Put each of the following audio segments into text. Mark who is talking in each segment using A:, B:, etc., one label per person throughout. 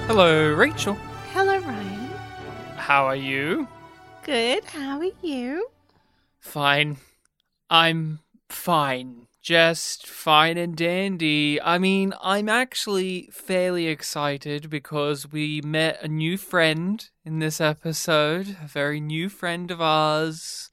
A: Hello, Rachel.
B: Hello, Ryan.
A: How are you?
B: Good. How are you?
A: Fine. I'm fine. Just fine and dandy. I mean, I'm actually fairly excited because we met a new friend in this episode. A very new friend of ours.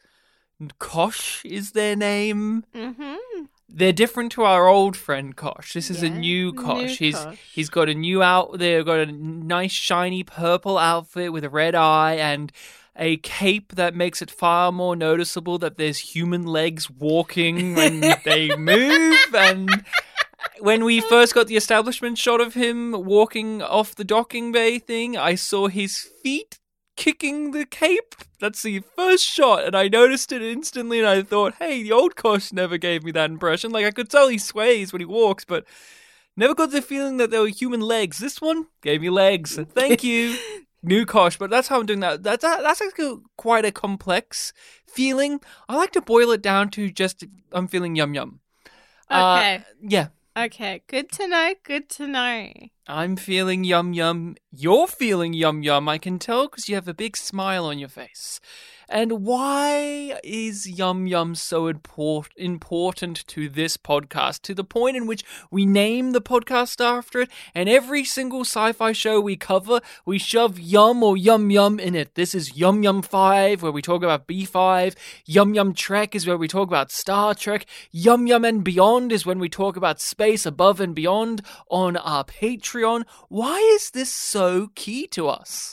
A: Kosh is their name.
B: Mm-hmm.
A: They're different to our old friend Kosh. This is a new
B: new
A: Kosh.
B: Kosh.
A: He's got a new they've got a nice shiny purple outfit with a red eye and a cape that makes it far more noticeable that there's human legs walking when they move. And when we first got the establishment shot of him walking off the docking bay thing, I saw his feet kicking the cape. That's the first shot, and I noticed it instantly, and I thought, hey, the old Kosh never gave me that impression. Like, I could tell he sways when he walks, but never got the feeling that there were human legs. This one gave me legs. Thank you, new Kosh. But that's how I'm doing that. That's actually quite a complex feeling. I like to boil it down to just, I'm feeling yum yum.
B: Okay.
A: Yeah.
B: Okay. Good to know. Good to know.
A: I'm feeling yum yum. You're feeling yum yum. I can tell because you have a big smile on your face. And why is yum yum so important to this podcast? To the point in which we name the podcast after it, and every single sci-fi show we cover, we shove yum or yum yum in it. This is Yum Yum 5, where we talk about B5. Yum Yum Trek is where we talk about Star Trek. Yum Yum and Beyond is when we talk about space above and beyond on our Patreon. Why is this so key to us?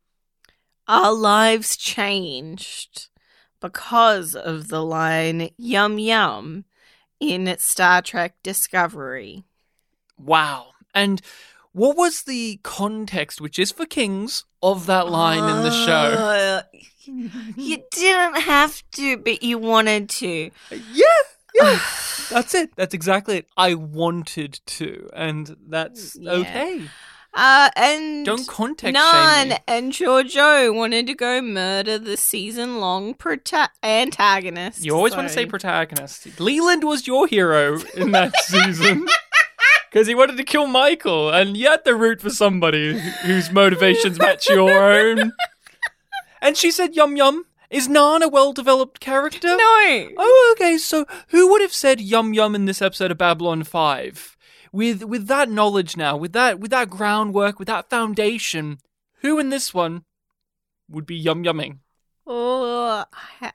B: Our lives changed because of the line yum yum in Star Trek Discovery.
A: Wow. And what was the context, which is for kings, of that line in the show?
B: You didn't have to, but you wanted to.
A: Yeah. That's it. That's exactly it. I wanted to, and that's okay.
B: And
A: Don't context
B: Nan
A: shame me.
B: and Giorgio wanted to go murder the season-long antagonist.
A: You always want to say protagonist. Leland was your hero in that season. Because he wanted to kill Michael, and you had to root for somebody whose motivations match your own. And she said yum yum. Is Nan a well-developed character?
B: No.
A: Oh, okay, so who would have said yum yum in this episode of Babylon 5? With that knowledge now, with that groundwork, with that foundation, who in this one would be yum yumming?
B: Oh,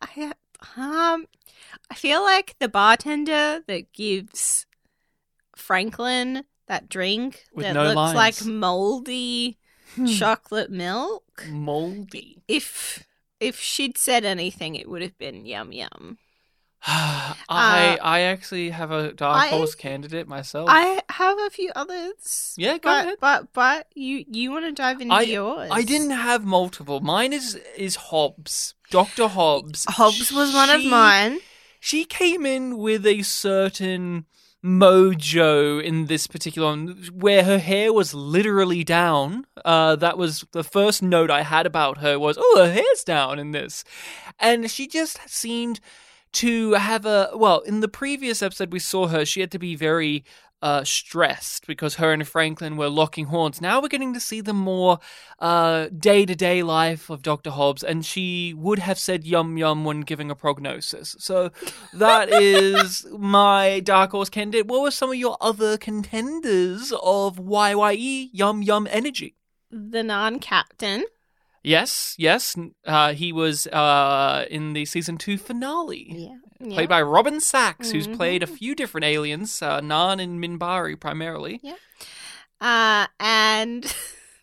B: I feel like the bartender that gives Franklin that drink
A: With
B: that
A: no
B: looks
A: lines.
B: like moldy chocolate milk.
A: Moldy.
B: If she'd said anything, it would have been yum yum.
A: I actually have a dark horse candidate myself.
B: I have a few others.
A: Yeah, go ahead.
B: But you want to dive into yours?
A: I didn't have multiple. Mine is Hobbs. Dr. Hobbs.
B: Hobbs was one of mine.
A: She came in with a certain mojo in this particular one, where her hair was literally down. That was the first note I had about her was, oh, her hair's down in this. And she just seemed to have in the previous episode we saw her, she had to be very stressed because her and Franklin were locking horns. Now we're getting to see the more day-to-day life of Dr. Hobbs, and she would have said yum yum when giving a prognosis. So that is my dark horse candidate. What were some of your other contenders of YYE yum yum energy?
B: The non-captain.
A: Yes. He was in the season 2 finale.
B: Yeah.
A: Played by Robin Sachs, who's played a few different aliens, Nan and Minbari primarily.
B: Yeah. And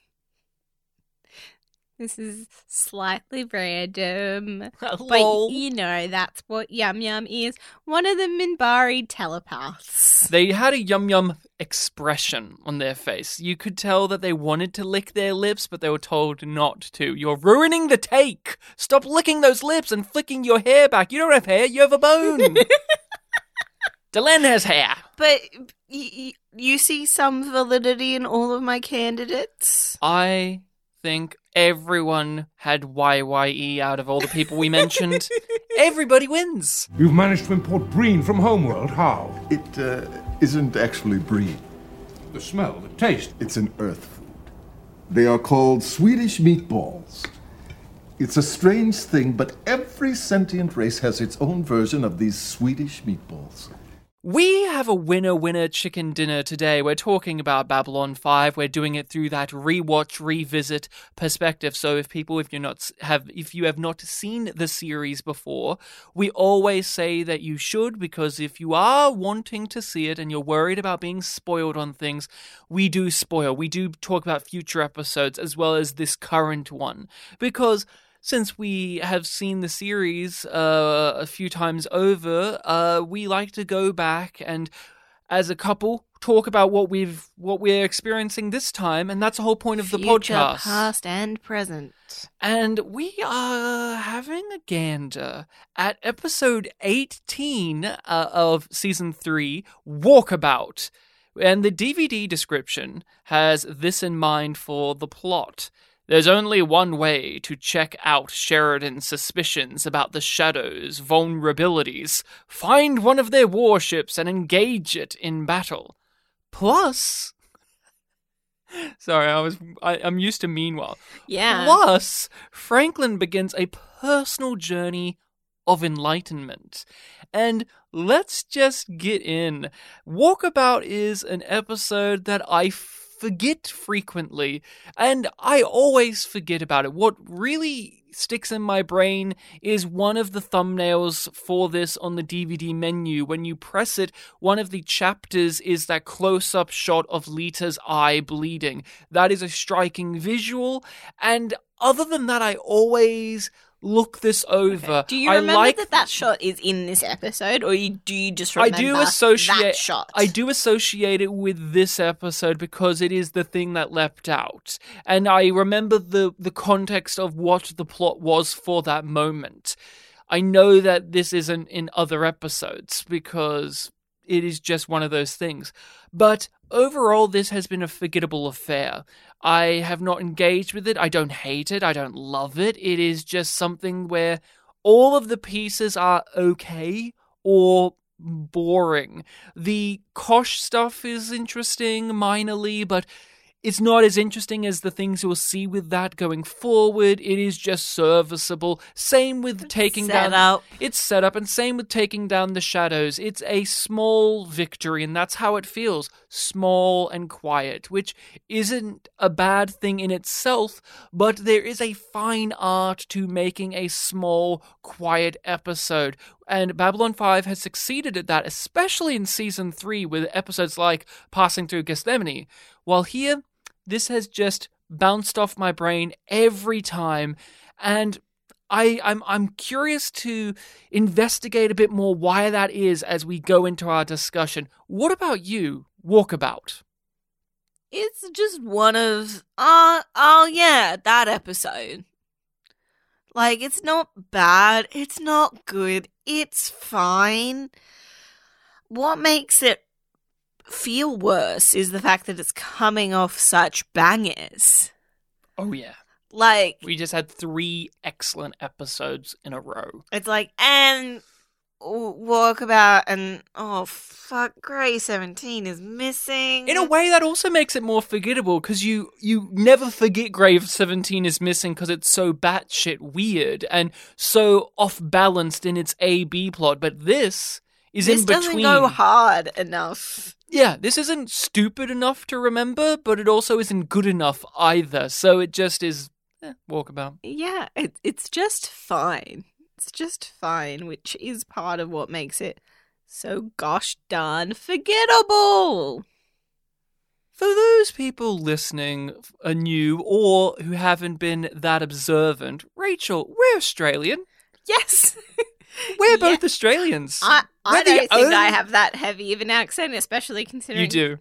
B: this is slightly random, but you know that's what Yum Yum is. One of the Minbari telepaths.
A: They had a yum yum expression on their face. You could tell that they wanted to lick their lips, but they were told not to. You're ruining the take. Stop licking those lips and flicking your hair back. You don't have hair, you have a bone. Delenn has hair.
B: But you see some validity in all of my candidates?
A: I think everyone had YYE out of all the people we mentioned. Everybody wins.
C: You've managed to import Breen from Homeworld. How?
D: It isn't actually Breen.
C: The smell, the taste.
D: It's an Earth food. They are called Swedish meatballs. It's a strange thing, but every sentient race has its own version of these Swedish meatballs.
A: We have a winner chicken dinner today. We're talking about Babylon 5. We're doing it through that rewatch, revisit perspective. So if you have not seen the series before, we always say that you should, because if you are wanting to see it and you're worried about being spoiled on things, we do spoil. We do talk about future episodes as well as this current one, because since we have seen the series a few times over, we like to go back and, as a couple, talk about what we're experiencing this time, and that's the whole point of the podcast.
B: Future, past, and present.
A: And we are having a gander at episode 18 of season 3, Walkabout. And the DVD description has this in mind for the plot. There's only one way to check out Sheridan's suspicions about the Shadow's vulnerabilities. Find one of their warships and engage it in battle. Plus... Sorry, I'm used to meanwhile.
B: Yeah.
A: Plus, Franklin begins a personal journey of enlightenment. And let's just get in. Walkabout is an episode that I forget frequently, and I always forget about it. What really sticks in my brain is one of the thumbnails for this on the DVD menu. When you press it, one of the chapters is that close-up shot of Lita's eye bleeding. That is a striking visual, and other than that, I always look this over.
B: Okay. Do you remember that shot is in this episode, or do you just remember that shot?
A: I do associate it with this episode because it is the thing that leapt out. And I remember the context of what the plot was for that moment. I know that this isn't in other episodes because it is just one of those things. But overall, this has been a forgettable affair. I have not engaged with it. I don't hate it. I don't love it. It is just something where all of the pieces are okay or boring. The Kosh stuff is interesting minorly, but it's not as interesting as the things you'll see with that going forward. It is just serviceable. Same with taking down... It's set up, and same with taking down the Shadows. It's a small victory, and that's how it feels. Small and quiet, which isn't a bad thing in itself, but there is a fine art to making a small, quiet episode. And Babylon 5 has succeeded at that, especially in Season 3 with episodes like Passing Through Gethsemane. While here, this has just bounced off my brain every time, and I'm curious to investigate a bit more why that is as we go into our discussion. What about you, Walkabout?
B: It's just one of... that episode. Like, it's not bad, it's not good, it's fine. What makes it feel worse is the fact that it's coming off such bangers.
A: Oh, yeah.
B: Like...
A: We just had 3 excellent episodes in a row.
B: It's like, and Walkabout, and oh fuck, Grey 17 is missing.
A: In a way, that also makes it more forgettable, because you never forget Grey 17 is missing because it's so batshit weird and so off-balanced in its A-B plot, but this is in between. This doesn't
B: go hard enough.
A: Yeah, this isn't stupid enough to remember, but it also isn't good enough either, so it just is Walkabout.
B: Yeah, it's just fine. It's just fine, which is part of what makes it so gosh darn forgettable.
A: For those people listening anew or who haven't been that observant, Rachel, we're Australian.
B: Yes.
A: We're both Australians.
B: I don't think I have that heavy of an accent, especially considering...
A: You do.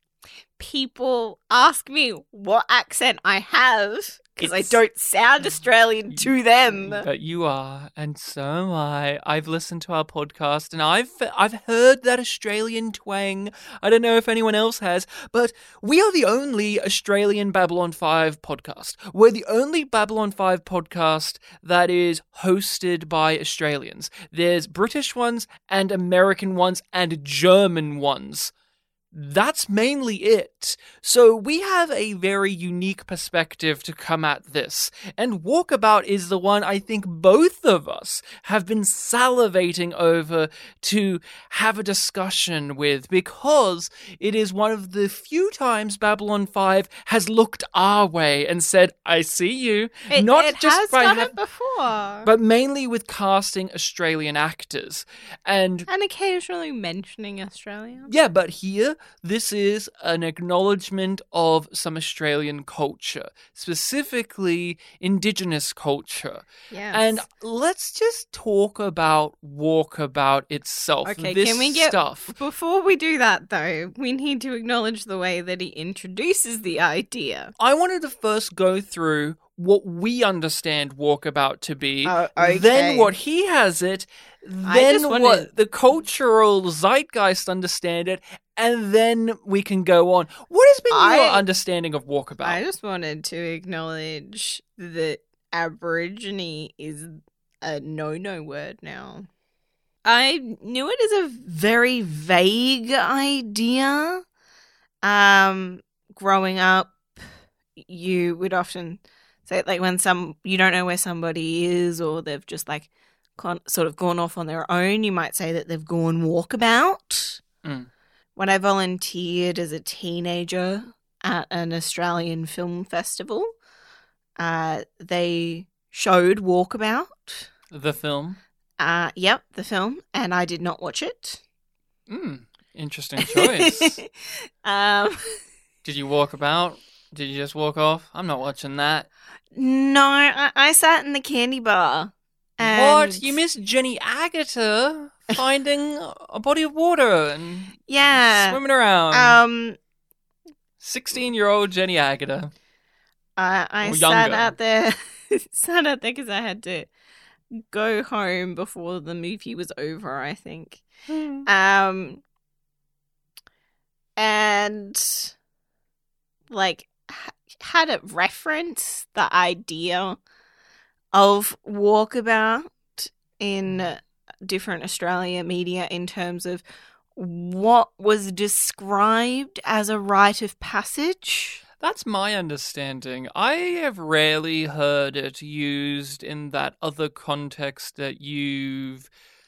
B: People ask me what accent I have, because I don't sound Australian to them.
A: But you are, and so am I. I've listened to our podcast, and I've heard that Australian twang. I don't know if anyone else has, but we are the only Australian Babylon 5 podcast. We're the only Babylon 5 podcast that is hosted by Australians. There's British ones, and American ones, and German ones. that's mainly it. So we have a very unique perspective to come at this. And Walkabout is the one I think both of us have been salivating over to have a discussion with, because it is one of the few times Babylon 5 has looked our way and said, I see you.
B: It has done it before.
A: But mainly with casting Australian actors. And
B: occasionally mentioning Australia.
A: yeah, but here, this is an acknowledgement of some Australian culture, specifically Indigenous culture.
B: Yes.
A: And let's just talk about Walkabout itself.
B: Okay,
A: this
B: can we get...
A: stuff.
B: Before we do that, though, we need to acknowledge the way that he introduces the idea.
A: I wanted to first go through what we understand Walkabout to be,
B: okay.
A: then what he has it, then what the cultural zeitgeist understand it, and then we can go on. What has been your understanding of Walkabout?
B: I just wanted to acknowledge that Aborigine is a no-no word now. I knew it as a very vague idea. Growing up, you would often say, like, when you don't know where somebody is, or they've just like sort of gone off on their own, you might say that they've gone walkabout. When I volunteered as a teenager at an Australian film festival, they showed Walkabout.
A: The film?
B: Yep, the film, and I did not watch it.
A: Interesting choice. Did you walk about? Did you just walk off? I'm not watching that.
B: No, I sat in the candy bar.
A: What? You missed Jenny Agutter finding a body of water and swimming around. 16-year-old Jenny Agutter.
B: I sat out there because I had to go home before the movie was over, I think. And like had it reference the idea of Walkabout in different Australia media in terms of what was described as a rite of passage.
A: That's my understanding. I have rarely heard it used in that other context that you've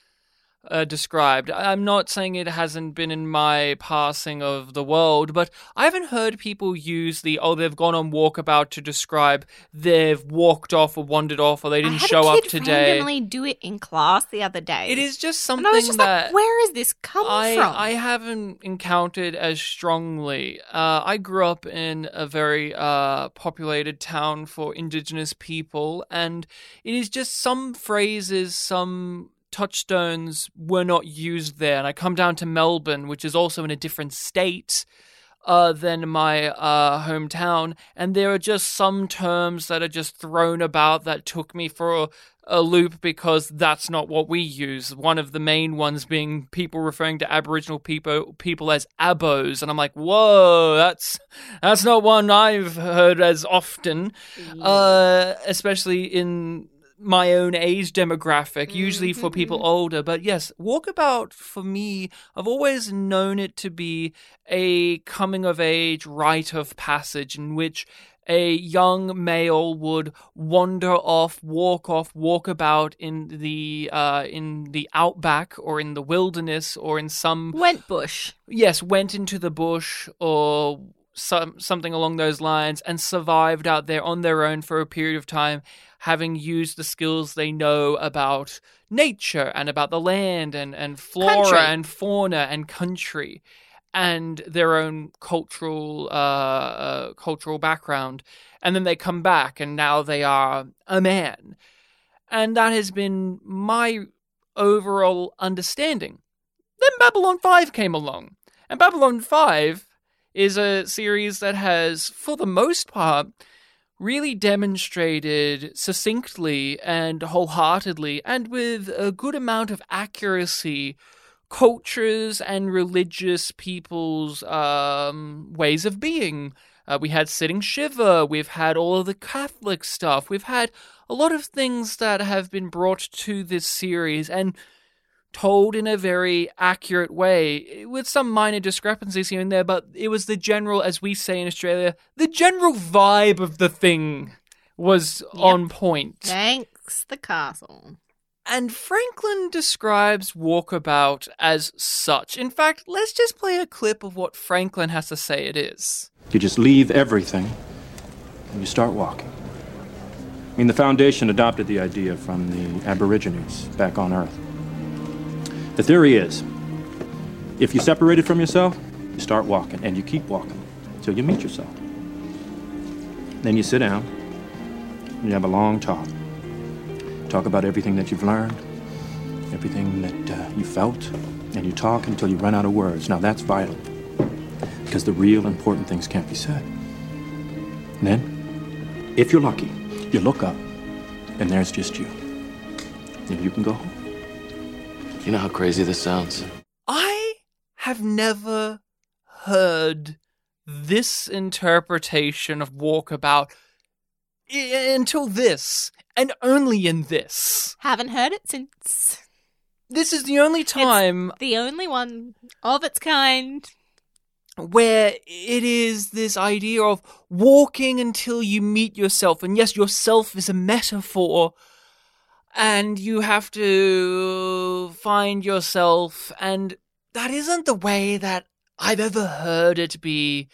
A: described. I'm not saying it hasn't been in my passing of the world, but I haven't heard people use they've gone on Walkabout to describe they've walked off or wandered off or they didn't show up today.
B: I had a kid randomly do it in class the other day.
A: It is just something
B: and I was just
A: that...
B: like, where has this come from?
A: I haven't encountered as strongly. I grew up in a very populated town for Indigenous people, and it is just some phrases, some touchstones were not used there. And I come down to Melbourne, which is also in a different state than my hometown, and there are just some terms that are just thrown about that took me for a loop because that's not what we use. One of the main ones being people referring to Aboriginal people as abos, and I'm like, whoa, that's not one I've heard as often, especially in my own age demographic, usually for people older. But yes, Walkabout, for me, I've always known it to be a coming-of-age rite of passage in which a young male would wander off, walk about in the outback or in the wilderness or in some...
B: Went bush.
A: Yes, went into the bush or something along those lines and survived out there on their own for a period of time, having used the skills they know about nature and about the land and flora and fauna and country and their own cultural background. And then they come back and now they are a man. And that has been my overall understanding. Then Babylon 5 came along. And Babylon 5 is a series that has, for the most part, really demonstrated succinctly and wholeheartedly and with a good amount of accuracy cultures and religious people's ways of being. We had Sitting Shiva, we've had all of the Catholic stuff, we've had a lot of things that have been brought to this series, and told in a very accurate way, with some minor discrepancies here and there, but it was the general, as we say in Australia, the general vibe of the thing was on point.
B: Thanks, the castle.
A: And Franklin describes Walkabout as such. In fact, let's just play a clip of what Franklin has to say it is.
E: You just leave everything and you start walking. I mean, the Foundation adopted the idea from the Aborigines back on Earth. The theory is, if you separated from yourself, you start walking, and you keep walking until you meet yourself. Then you sit down, and you have a long talk. Talk about everything that you've learned, everything that you felt, and you talk until you run out of words. Now that's vital, because the real important things can't be said. And then, if you're lucky, you look up, and there's just you. And you can go home.
F: You know how crazy this sounds?
A: I have never heard this interpretation of Walkabout until this, and only in this.
B: Haven't heard it since.
A: This is the only time
B: It's the only one of its kind.
A: where it is this idea of walking until you meet yourself. And yes, yourself is a metaphor. And you have to find yourself. And that isn't the way that I've ever heard it be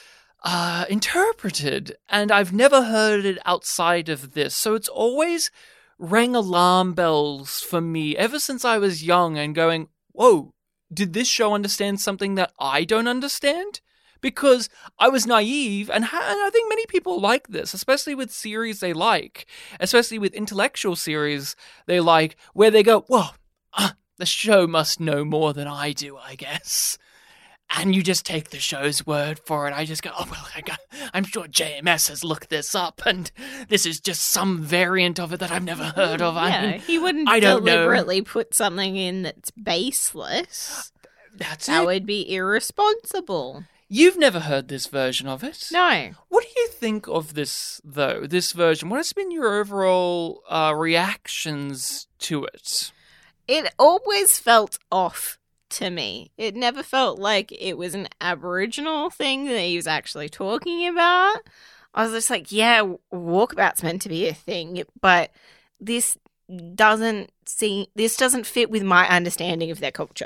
A: interpreted. And I've never heard it outside of this. So it's always rang alarm bells for me ever since I was young and going, whoa, did this show understand something that I don't understand? Because I was naive, and I think many people like this, especially with series they like, especially with intellectual series they like, where they go, well, the show must know more than I do, I guess. And you just take the show's word for it. I just go, oh, well, I'm sure JMS has looked this up, and this is just some variant of it that I've never heard of.
B: He wouldn't
A: I don't know.
B: deliberately put something in that's baseless.
A: That's
B: That
A: it.
B: would be irresponsible.
A: You've never heard this version of it?
B: No.
A: What do you think of this, though, this version? What has been your overall reactions to it?
B: It always felt off to me. It never felt like it was an Aboriginal thing that he was actually talking about. I was just like, yeah, Walkabout's meant to be a thing, but this doesn't fit with my understanding of their culture.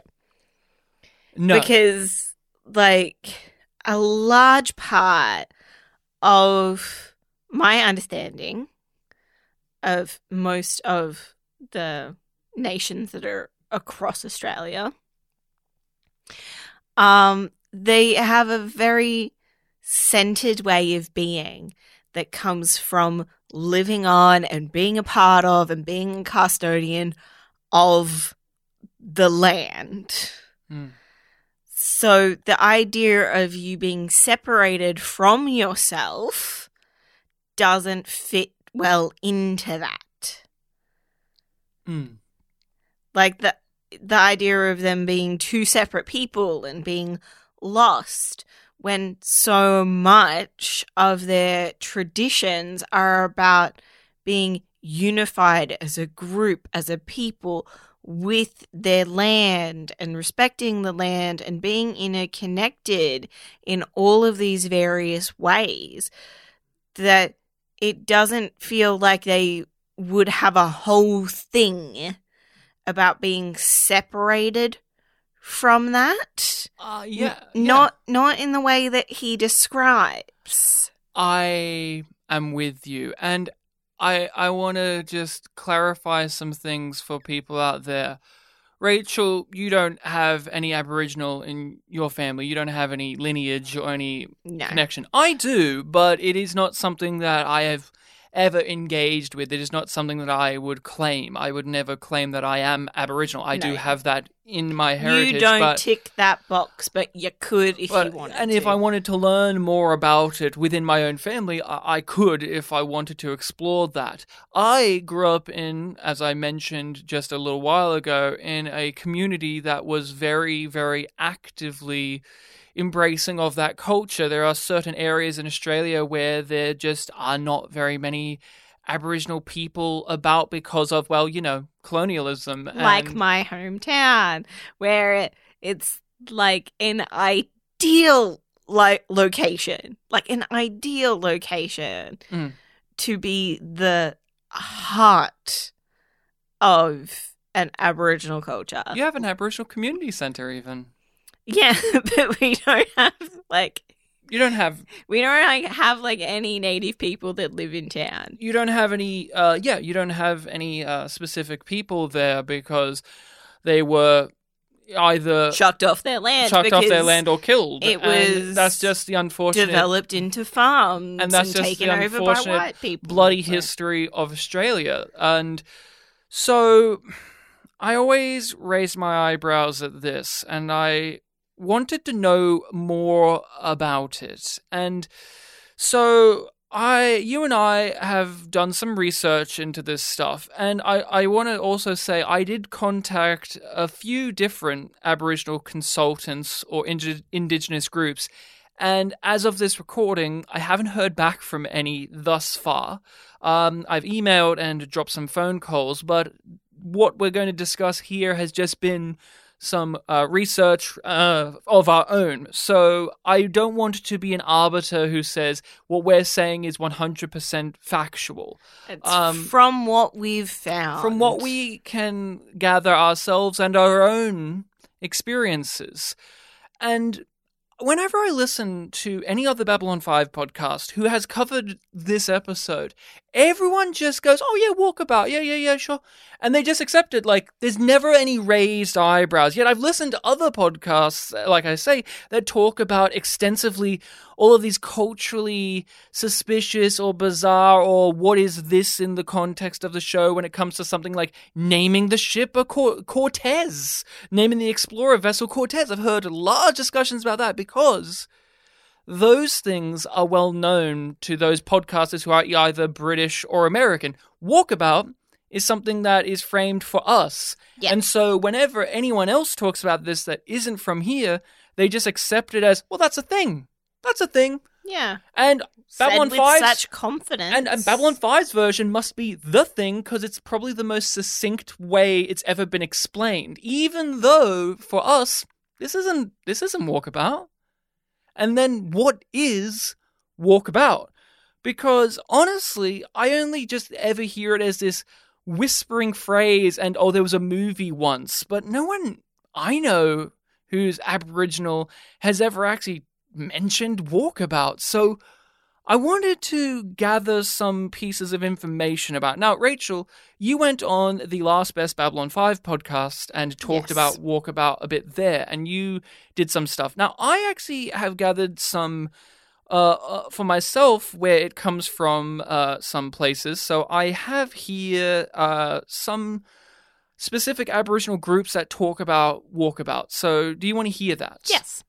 A: No.
B: Because, like, a large part of my understanding of most of the nations that are across Australia, they have a very centered way of being that comes from living on and being a part of and being a custodian of the land.
A: Mm.
B: So the idea of you being separated from yourself doesn't fit well into that.
A: Mm.
B: Like the idea of them being two separate people and being lost when so much of their traditions are about being unified as a group, as a people, with their land and respecting the land and being interconnected in all of these various ways, that it doesn't feel like they would have a whole thing about being separated from that. Not in the way that he describes.
A: I am with you. And I want to just clarify some things for people out there. Rachel, you don't have any Aboriginal in your family. You don't have any lineage or any connection. I do, but it is not something that I have ever engaged with. It is not something that I would claim. I would never claim that I am Aboriginal. I do have that in my heritage.
B: You don't tick that box, but you could if you wanted
A: and
B: to.
A: if I wanted to learn more about it within my own family, I could if I wanted to explore that. I grew up in, as I mentioned just a little while ago, in a community that was very, very actively embracing of that culture. There are certain areas in Australia where there just are not very many Aboriginal people about because of, well, colonialism.
B: Like my hometown, where it's like an ideal location, to be the heart of an Aboriginal culture.
A: You have an Aboriginal community centre even.
B: Yeah, but we don't have
A: You don't have
B: any native people that live in town.
A: You don't have any you don't have any specific people there because they were either
B: chucked off their land
A: or killed. That's just the unfortunate
B: developed into farms
A: and that's just
B: taken
A: the
B: over by
A: unfortunate
B: white people.
A: bloody history of Australia. And so I always raise my eyebrows at this, and I wanted to know more about it. And so you and I have done some research into this stuff, and I want to also say I did contact a few different Aboriginal consultants or Indigenous groups, and as of this recording, I haven't heard back from any thus far. I've emailed and dropped some phone calls, but what we're going to discuss here has just been some research of our own. So I don't want to be an arbiter who says what we're saying is 100% factual.
B: It's from what we've found.
A: From what we can gather ourselves and our own experiences. And whenever I listen to any other Babylon 5 podcast who has covered this episode, everyone just goes, oh yeah, walkabout, yeah, sure. And they just accept it, like there's never any raised eyebrows. Yet I've listened to other podcasts, like I say, that talk about extensively all of these culturally suspicious or bizarre or what is this in the context of the show when it comes to something like naming the ship a Cortez, naming the explorer vessel Cortez. I've heard large discussions about that because those things are well known to those podcasters who are either British or American. Walkabout is something that is framed for us. Yeah. And so whenever anyone else talks about this that isn't from here, they just accept it as, well, that's a thing. That's a thing.
B: Yeah.
A: And Babylon 5's
B: such confidence.
A: And Babylon 5's version must be the thing because it's probably the most succinct way it's ever been explained. Even though for us, this isn't Walkabout. And then what is Walkabout? Because honestly, I only just ever hear it as this whispering phrase and, oh, there was a movie once. But no one I know who's Aboriginal has ever actually mentioned Walkabout. So I wanted to gather some pieces of information about. Now, Rachel, you went on the Last Best Babylon 5 podcast and talked about Walkabout a bit there, and you did some stuff. Now, I actually have gathered some for myself where it comes from some places. So I have here some specific Aboriginal groups that talk about Walkabout. So do you want to hear that?
B: Yes.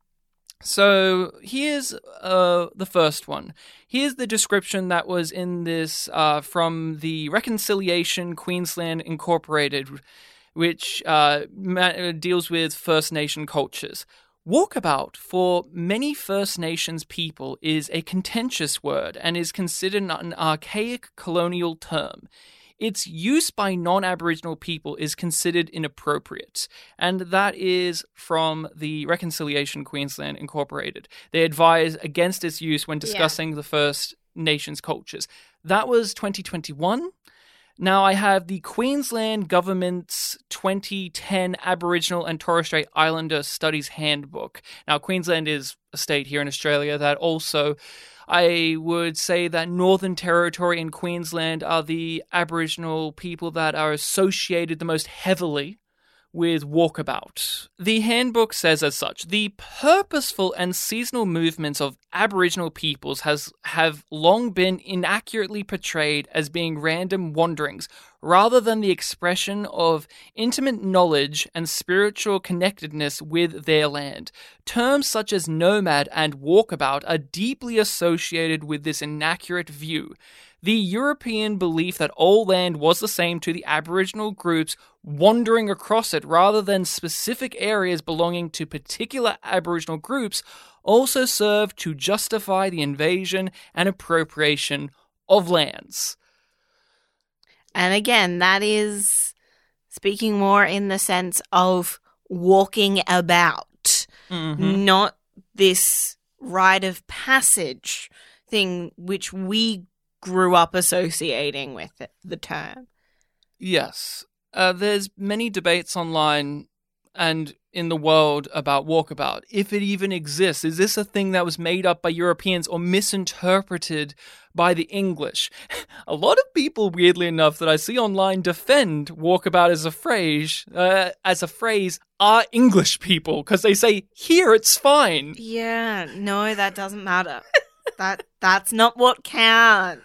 A: So here's the first one. Here's the description that was in this from the Reconciliation Queensland Incorporated, which deals with First Nation cultures. Walkabout for many First Nations people is a contentious word and is considered an archaic colonial term. Its use by non-Aboriginal people is considered inappropriate, and that is from the Reconciliation Queensland Incorporated. They advise against its use when discussing the First Nations cultures. That was 2021. Now I have the Queensland Government's 2010 Aboriginal and Torres Strait Islander Studies Handbook. Now Queensland is a state here in Australia that also, I would say that Northern Territory and Queensland are the Aboriginal people that are associated the most heavily with Walkabout. The handbook says as such, the purposeful and seasonal movements of Aboriginal peoples have long been inaccurately portrayed as being random wanderings, rather than the expression of intimate knowledge and spiritual connectedness with their land. Terms such as nomad and walkabout are deeply associated with this inaccurate view. The European belief that all land was the same to the Aboriginal groups wandering across it rather than specific areas belonging to particular Aboriginal groups also served to justify the invasion and appropriation of lands.
B: And again, that is speaking more in the sense of walking about, not this rite of passage thing which we grew up associating with the term.
A: Yes. There's many debates online and in the world about walkabout. If it even exists, is this a thing that was made up by Europeans or misinterpreted by the English? A lot of people, weirdly enough, that I see online defend walkabout as a phrase are English people because they say, here it's fine.
B: Yeah, no, that doesn't matter. That's not what counts.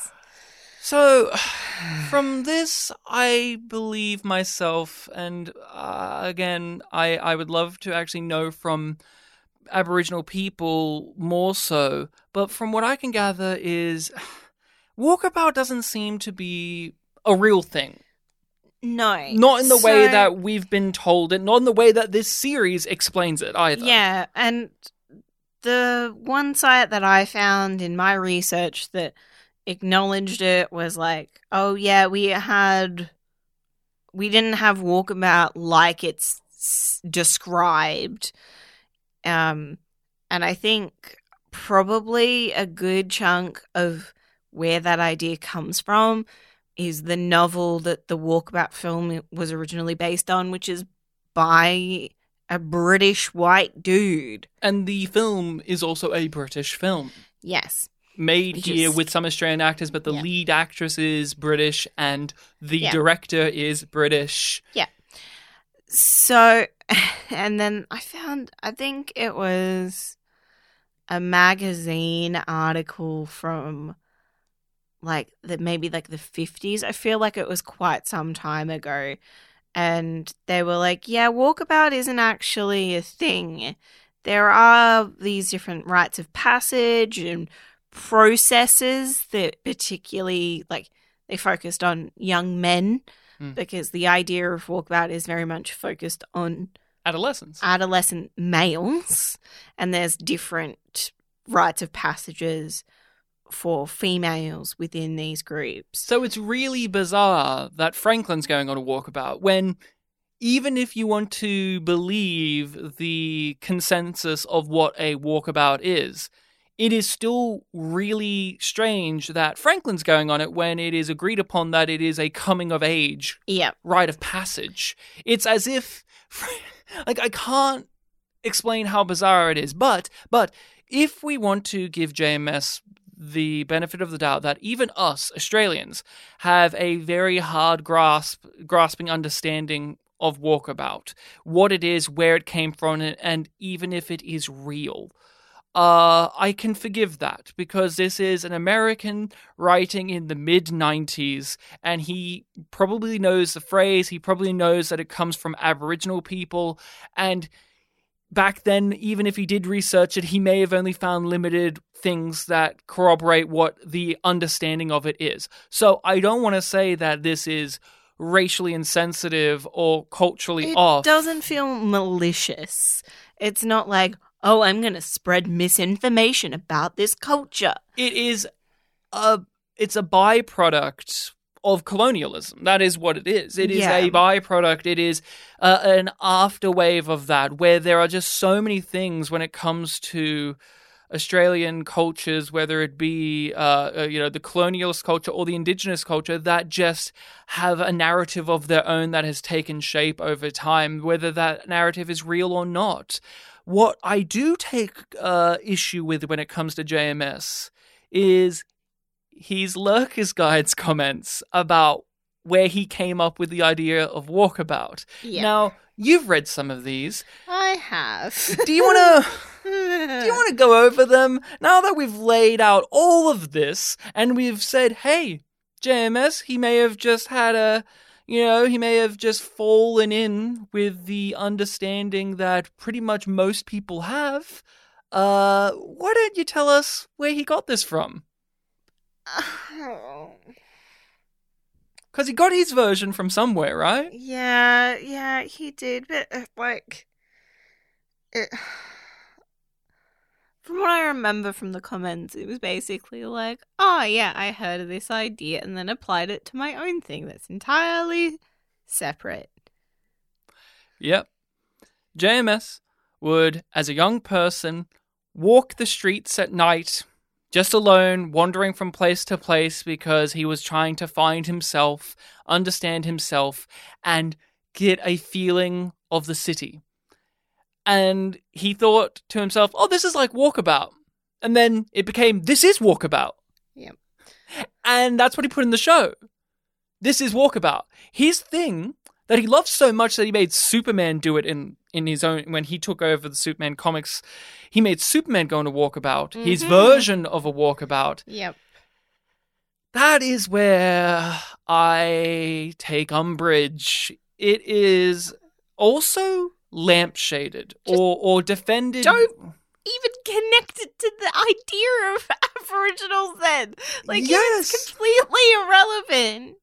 A: So, from this, I believe myself, and again, I would love to actually know from Aboriginal people more so, but from what I can gather is walkabout doesn't seem to be a real thing.
B: No.
A: Not in the way that we've been told it, not in the way that this series explains it either.
B: Yeah, and the one site that I found in my research that acknowledged it was like, oh yeah, we didn't have walkabout like it's described. And I think probably a good chunk of where that idea comes from is the novel that the Walkabout film was originally based on, which is by a British white dude.
A: And the film is also a British film.
B: Yes.
A: Made here with some Australian actors, but the lead actress is British and the director is British.
B: Yeah. So, and then I think it was a magazine article from maybe the 50s. I feel like it was quite some time ago. And they were like, yeah, walkabout isn't actually a thing. There are these different rites of passage and processes that particularly, they focused on young men because the idea of walkabout is very much focused on adolescent males, and there's different rites of passages for females within these groups.
A: So it's really bizarre that Franklin's going on a walkabout when, even if you want to believe the consensus of what a walkabout is, it is still really strange that Franklin's going on it when it is agreed upon that it is a coming-of-age rite of passage. It's as if, I can't explain how bizarre it is, but if we want to give JMS the benefit of the doubt that even us, Australians, have a very hard grasping understanding of walkabout, what it is, where it came from, and even if it is real, I can forgive that because this is an American writing in the mid-90s and he probably knows the phrase, he probably knows that it comes from Aboriginal people, and back then, even if he did research it, he may have only found limited things that corroborate what the understanding of it is. So I don't want to say that this is racially insensitive or culturally off.
B: It doesn't feel malicious. It's not like, oh, I'm going to spread misinformation about this culture.
A: It's a byproduct of colonialism. That is what it is. It is a byproduct. It is an afterwave of that, where there are just so many things when it comes to Australian cultures, whether it be the colonialist culture or the Indigenous culture, that just have a narrative of their own that has taken shape over time, whether that narrative is real or not. What I do take issue with when it comes to JMS is his Lurker's Guide's comments about where he came up with the idea of walkabout. Yeah. Now, you've read some of these.
B: I have.
A: Do you want to go over them? Now that we've laid out all of this and we've said, hey, JMS, he may have just had he may have just fallen in with the understanding that pretty much most people have. Why don't you tell us where he got this from? Because he got his version from somewhere, right?
B: Yeah, he did. But, From what I remember from the comments, it was basically like, oh yeah, I heard of this idea and then applied it to my own thing that's entirely separate.
A: Yep. JMS would, as a young person, walk the streets at night, just alone, wandering from place to place because he was trying to find himself, understand himself, and get a feeling of the city. And he thought to himself, oh, this is like Walkabout. And then it became, this is Walkabout.
B: Yep.
A: And that's what he put in the show. This is Walkabout. His thing that he loved so much that he made Superman do it in his own, when he took over the Superman comics, he made Superman go on a walkabout, his version of a walkabout.
B: Yep.
A: That is where I take umbrage. It is also lampshaded or defended.
B: Don't even connect it to the idea of Aboriginals then. Like,
A: yes.
B: It's completely irrelevant.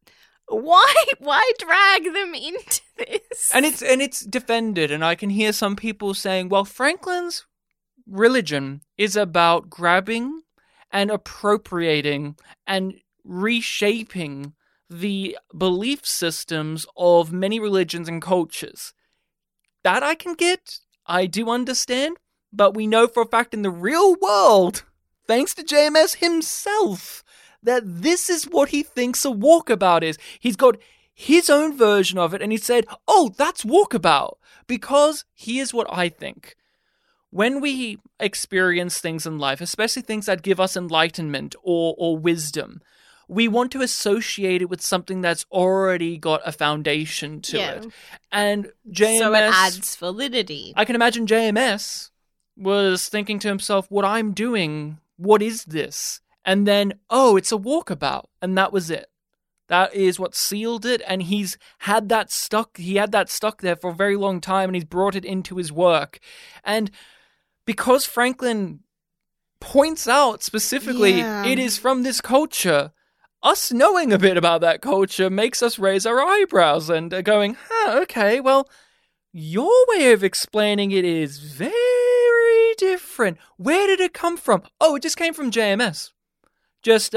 B: Why drag them into this?
A: And it's defended, and I can hear some people saying, well, Franklin's religion is about grabbing and appropriating and reshaping the belief systems of many religions and cultures. That I can get, I do understand, but we know for a fact in the real world, thanks to JMS himself, that this is what he thinks a walkabout is. He's got his own version of it, and he said, oh, that's Walkabout, because here's what I think. When we experience things in life, especially things that give us enlightenment or wisdom, we want to associate it with something that's already got a foundation to it. And JMS...
B: So it adds validity.
A: I can imagine JMS was thinking to himself, what I'm doing, what is this? And then, oh, it's a walkabout. And that was it. That is what sealed it. And he had that stuck there for a very long time, and he's brought it into his work. And because Franklin points out specifically it is from this culture, us knowing a bit about that culture makes us raise our eyebrows and going, okay, well, your way of explaining it is very different. Where did it come from? Oh, it just came from JMS. Just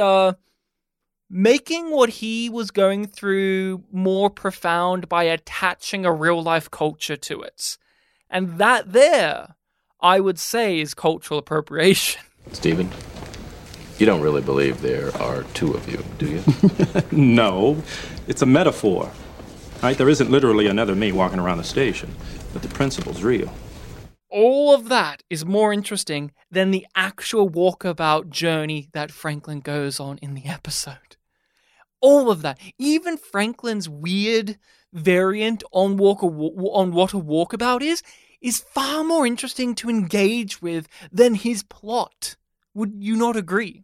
A: making what he was going through more profound by attaching a real-life culture to it. And that there, I would say, is cultural appropriation.
F: Stephen, you don't really believe there are two of you, do you?
E: No, it's a metaphor. Right? There isn't literally another me walking around the station, but the principle's real.
A: All of that is more interesting than the actual walkabout journey that Franklin goes on in the episode. All of that. Even Franklin's weird variant on what a walkabout is far more interesting to engage with than his plot. Would you not agree?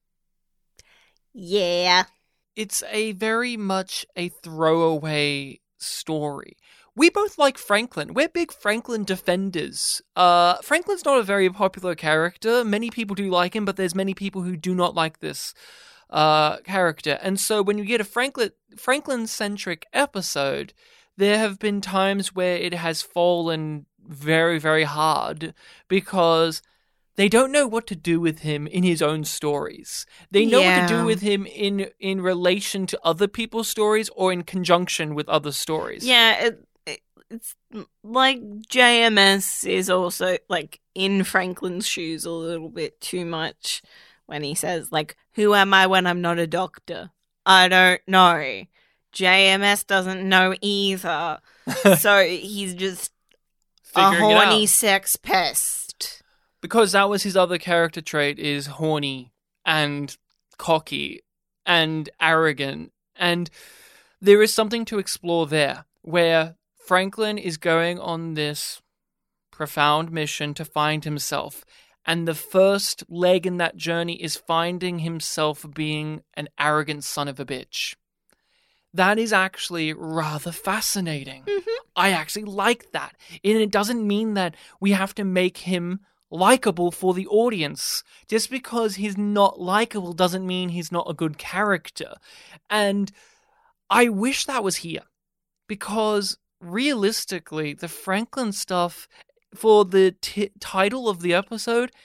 B: Yeah.
A: It's a very much a throwaway story. We both like Franklin. We're big Franklin defenders. Franklin's not a very popular character. Many people do like him, but there's many people who do not like this character. And so when you get a Franklin-centric episode, there have been times where it has fallen very, very hard because they don't know what to do with him in his own stories. They know what to do with him in relation to other people's stories or in conjunction with other stories.
B: Yeah, it's like JMS is also like in Franklin's shoes a little bit too much when he says like, who am I when I'm not a doctor? I don't know. JMS doesn't know either. So he's just a horny sex pest.
A: Because that was his other character trait, is horny and cocky and arrogant. And there is something to explore there, where Franklin is going on this profound mission to find himself. And the first leg in that journey is finding himself being an arrogant son of a bitch. That is actually rather fascinating. Mm-hmm. I actually like that. And it doesn't mean that we have to make him likable for the audience. Just because he's not likable doesn't mean he's not a good character. And I wish that was here. Because realistically, the Franklin stuff for the title of the episode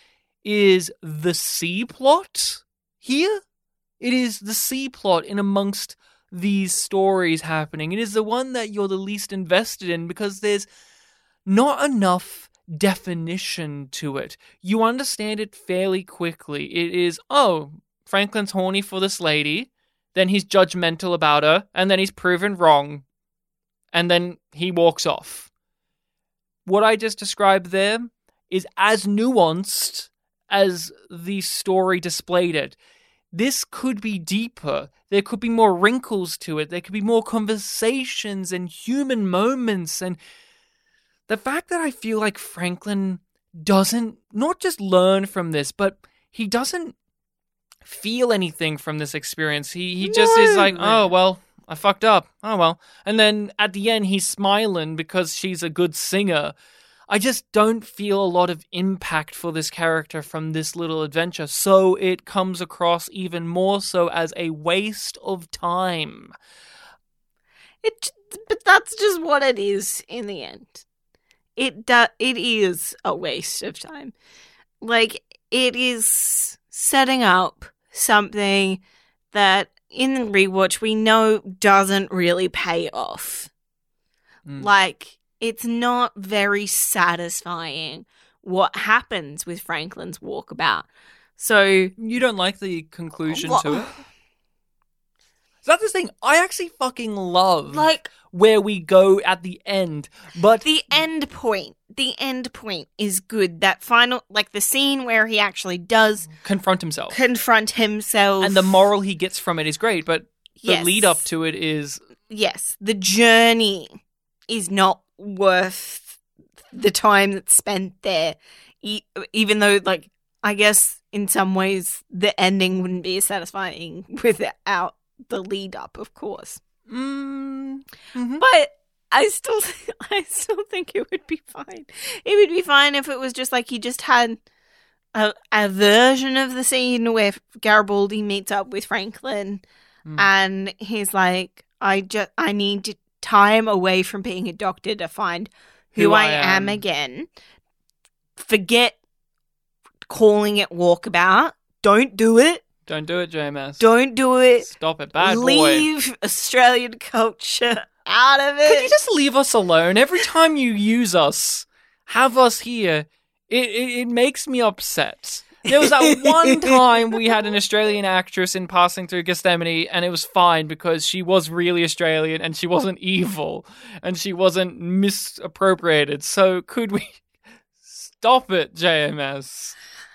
A: is the C plot here. It is the C plot in amongst these stories happening. It is the one that you're the least invested in because there's not enough definition to it. You understand it fairly quickly. It is, oh, Franklin's horny for this lady, then he's judgmental about her, and then he's proven wrong, and then he walks off. What I just described there is as nuanced as the story displayed it. This could be deeper. There could be more wrinkles to it. There could be more conversations and human moments. And the fact that I feel like Franklin doesn't not just learn from this, but he doesn't feel anything from this experience. He just is like, oh, well, I fucked up. Oh, well. And then at the end, he's smiling because she's a good singer. I just don't feel a lot of impact for this character from this little adventure, so it comes across even more so as a waste of time.
B: But that's just what it is in the end. It is a waste of time. Like, it is setting up something that in the rewatch we know doesn't really pay off. Like, it's not very satisfying what happens with Franklin's walkabout. So
A: you don't like the conclusion to it? So that's the thing. I actually fucking love where we go at the end, but
B: the end point is good. That final, like the scene where he actually does
A: confront himself,
B: and
A: the moral he gets from it is great. But the lead up to it is
B: the journey is not worth the time that's spent there. Even though, like, I guess in some ways the ending wouldn't be as satisfying without the lead up, of course.
A: Mm-hmm.
B: But I still think it would be fine. It would be fine if it was just like he just had a version of the scene where Garibaldi meets up with Franklin and he's like, I need time away from being a doctor to find who I am again. Forget calling it walkabout. Don't do it.
A: Don't do it, JMS.
B: Don't do it.
A: Stop it, bad boy.
B: Leave Australian culture out of it.
A: Could you just leave us alone? Every time you use us, have us here, it makes me upset. There was that one time we had an Australian actress in Passing Through Gethsemane, and it was fine because she was really Australian and she wasn't evil and she wasn't misappropriated. So could we stop it, JMS?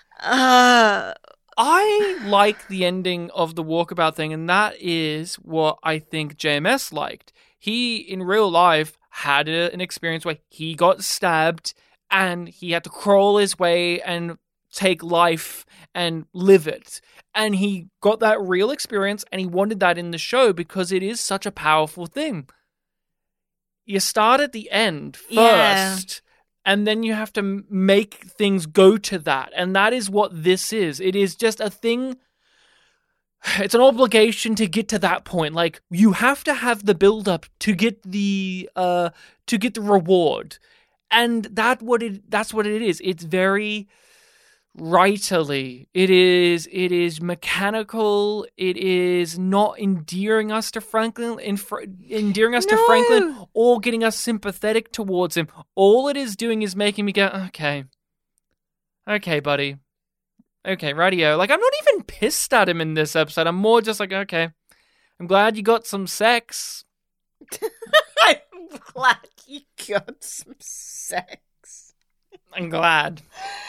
A: I like the ending of the walkabout thing, and that is what I think JMS liked. He, in real life, had an experience where he got stabbed and he had to crawl his way and take life and live it. And he got that real experience, and he wanted that in the show because it is such a powerful thing. You start at the end first, and then you have to make things go to that. And that is what this is. It is just a thing. It's an obligation to get to that point. Like, you have to have the build-up to get the reward. And that's what it is. It's very writerly. It is mechanical. It is not endearing us to Franklin, to Franklin, or getting us sympathetic towards him. All it is doing is making me go, okay, buddy, okay, radio. Like, I'm not even pissed at him in this episode. I'm more just like, okay, I'm glad you got some sex.
B: I'm glad you got some sex.
A: I'm glad.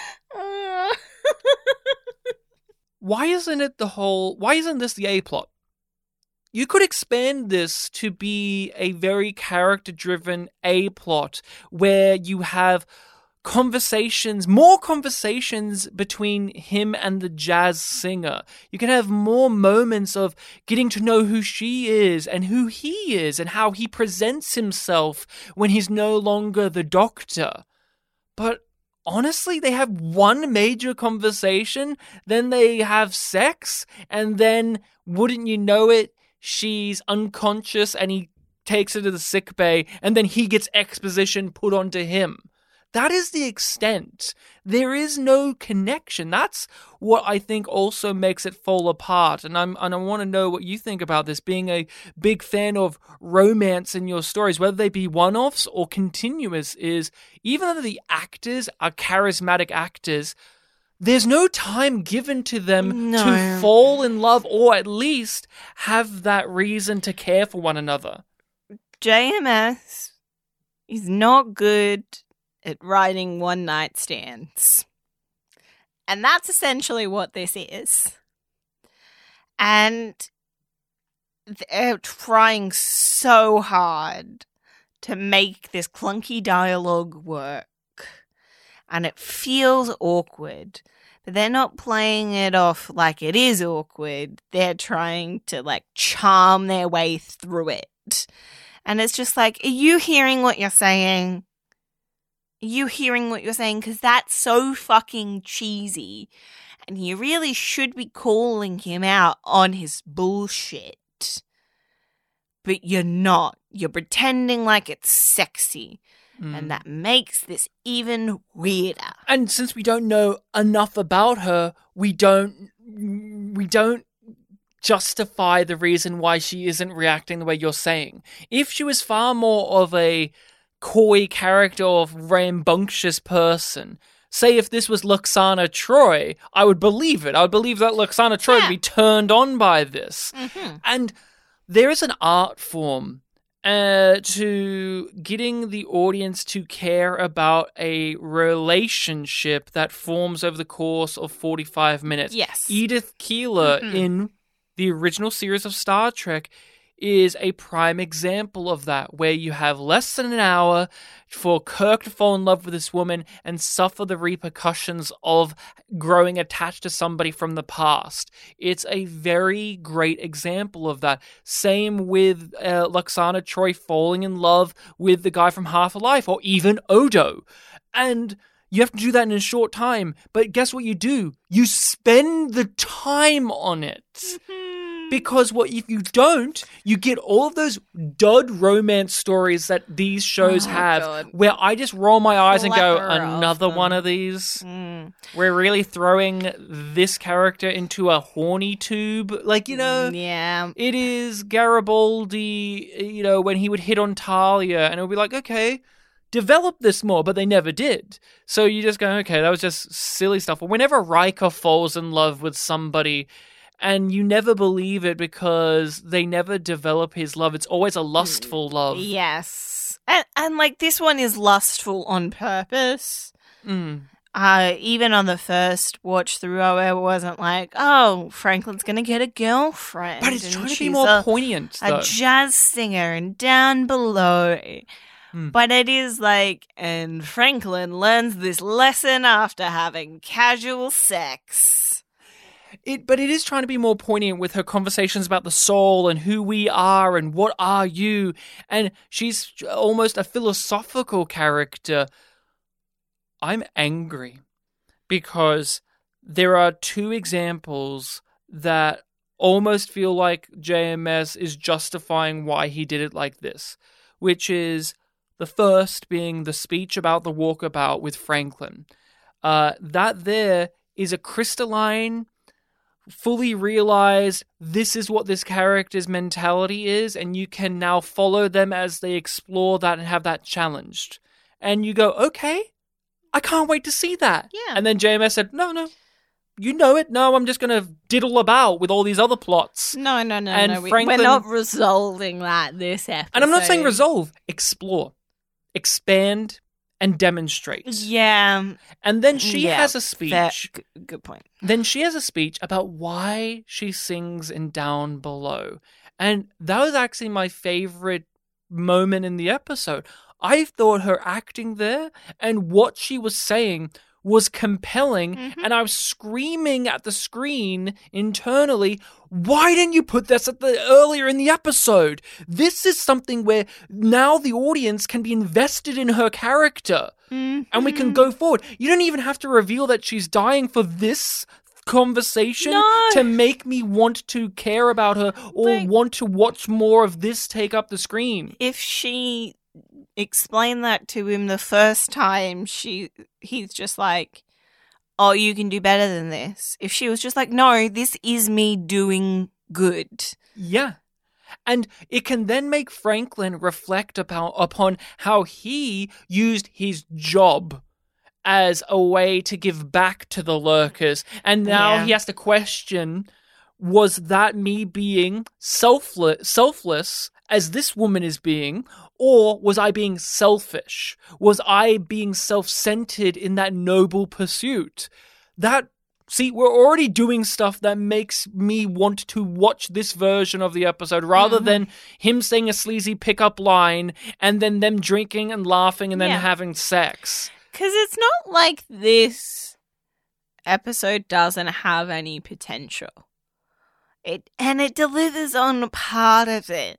A: Why isn't this the A plot? You could expand this to be a very character-driven A plot where you have more conversations between him and the jazz singer. You can have more moments of getting to know who she is and who he is and how he presents himself when he's no longer the doctor. But honestly, they have one major conversation, then they have sex, and then, wouldn't you know it, she's unconscious and he takes her to the sick bay, and then he gets exposition put onto him. that is the extent. There is no connection. That's what I think also makes it fall apart. And I want to know what you think about this, being a big fan of romance in your stories, whether they be one-offs or continuous, is even though the actors are charismatic actors, there's no time given to them to fall in love or at least have that reason to care for one another.
B: JMS is not good at writing one-night stands. And that's essentially what this is. And they're trying so hard to make this clunky dialogue work. And it feels awkward. But they're not playing it off like it is awkward. They're trying to, like, charm their way through it. And it's just like, are you hearing what you're saying? Are you hearing what you're saying? Because that's so fucking cheesy. And you really should be calling him out on his bullshit. But you're not. You're pretending like it's sexy. And that makes this even weirder.
A: And since we don't know enough about her, we don't justify the reason why she isn't reacting the way you're saying. If she was far more of a coy character or rambunctious person, say if this was Lwaxana Troi, I would believe it. I would believe that Lwaxana Troi would be turned on by this. Mm-hmm. And there is an art form to getting the audience to care about a relationship that forms over the course of 45 minutes.
B: Yes.
A: Edith Keeler in the original series of Star Trek is a prime example of that, where you have less than an hour for Kirk to fall in love with this woman and suffer the repercussions of growing attached to somebody from the past. It's a very great example of that. Same with Lwaxana Troi falling in love with the guy from Half-Life, or even Odo. And you have to do that in a short time, but guess what you do? You spend the time on it. Because if you don't, you get all of those dud romance stories that these shows have, where I just roll my eyes and go, another one of these? We're really throwing this character into a horny tube? Like,
B: Yeah.
A: It is Garibaldi, when he would hit on Talia, and it would be like, okay, develop this more, but they never did. So you just go, okay, that was just silly stuff. Or whenever Riker falls in love with somebody, and you never believe it because they never develop his love. It's always a lustful love.
B: Yes. And like, this one is lustful on purpose. Even on the first watch through, I wasn't like, oh, Franklin's going to get a girlfriend.
A: But it's trying to be more poignant, though.
B: A jazz singer and down below. But it is like, and Franklin learns this lesson after having casual sex.
A: But it is trying to be more poignant with her conversations about the soul and who we are and what are you. And she's almost a philosophical character. I'm angry because there are two examples that almost feel like JMS is justifying why he did it like this, which is the first being the speech about the walkabout with Franklin. That there is a crystalline, fully realize this is what this character's mentality is, and you can now follow them as they explore that and have that challenged. And you go, okay, I can't wait to see that.
B: Yeah.
A: And then JMS said, no, you know it. No, I'm just going to diddle about with all these other plots.
B: No.
A: And
B: We're not resolving that this episode.
A: And I'm not saying resolve, explore, expand, and demonstrate.
B: Yeah.
A: And then she has a speech.
B: Good point.
A: Then she has a speech about why she sings in Down Below. And that was actually my favorite moment in the episode. I thought her acting there and what she was saying was compelling, and I was screaming at the screen internally, why didn't you put this earlier in the episode? This is something where now the audience can be invested in her character, and we can go forward. You don't even have to reveal that she's dying for this conversation to make me want to care about her or want to watch more of this take up the screen.
B: If she explain that to him the first time, he's just like, oh, you can do better than this. If she was just like, no, this is me doing good.
A: Yeah. And it can then make Franklin reflect upon how he used his job as a way to give back to the lurkers. And now he has to question, was that me being selfless as this woman is being, or was I being selfish? Was I being self-centered in that noble pursuit? See, we're already doing stuff that makes me want to watch this version of the episode rather than him saying a sleazy pickup line and then them drinking and laughing and then having sex.
B: Because it's not like this episode doesn't have any potential. It delivers on part of it.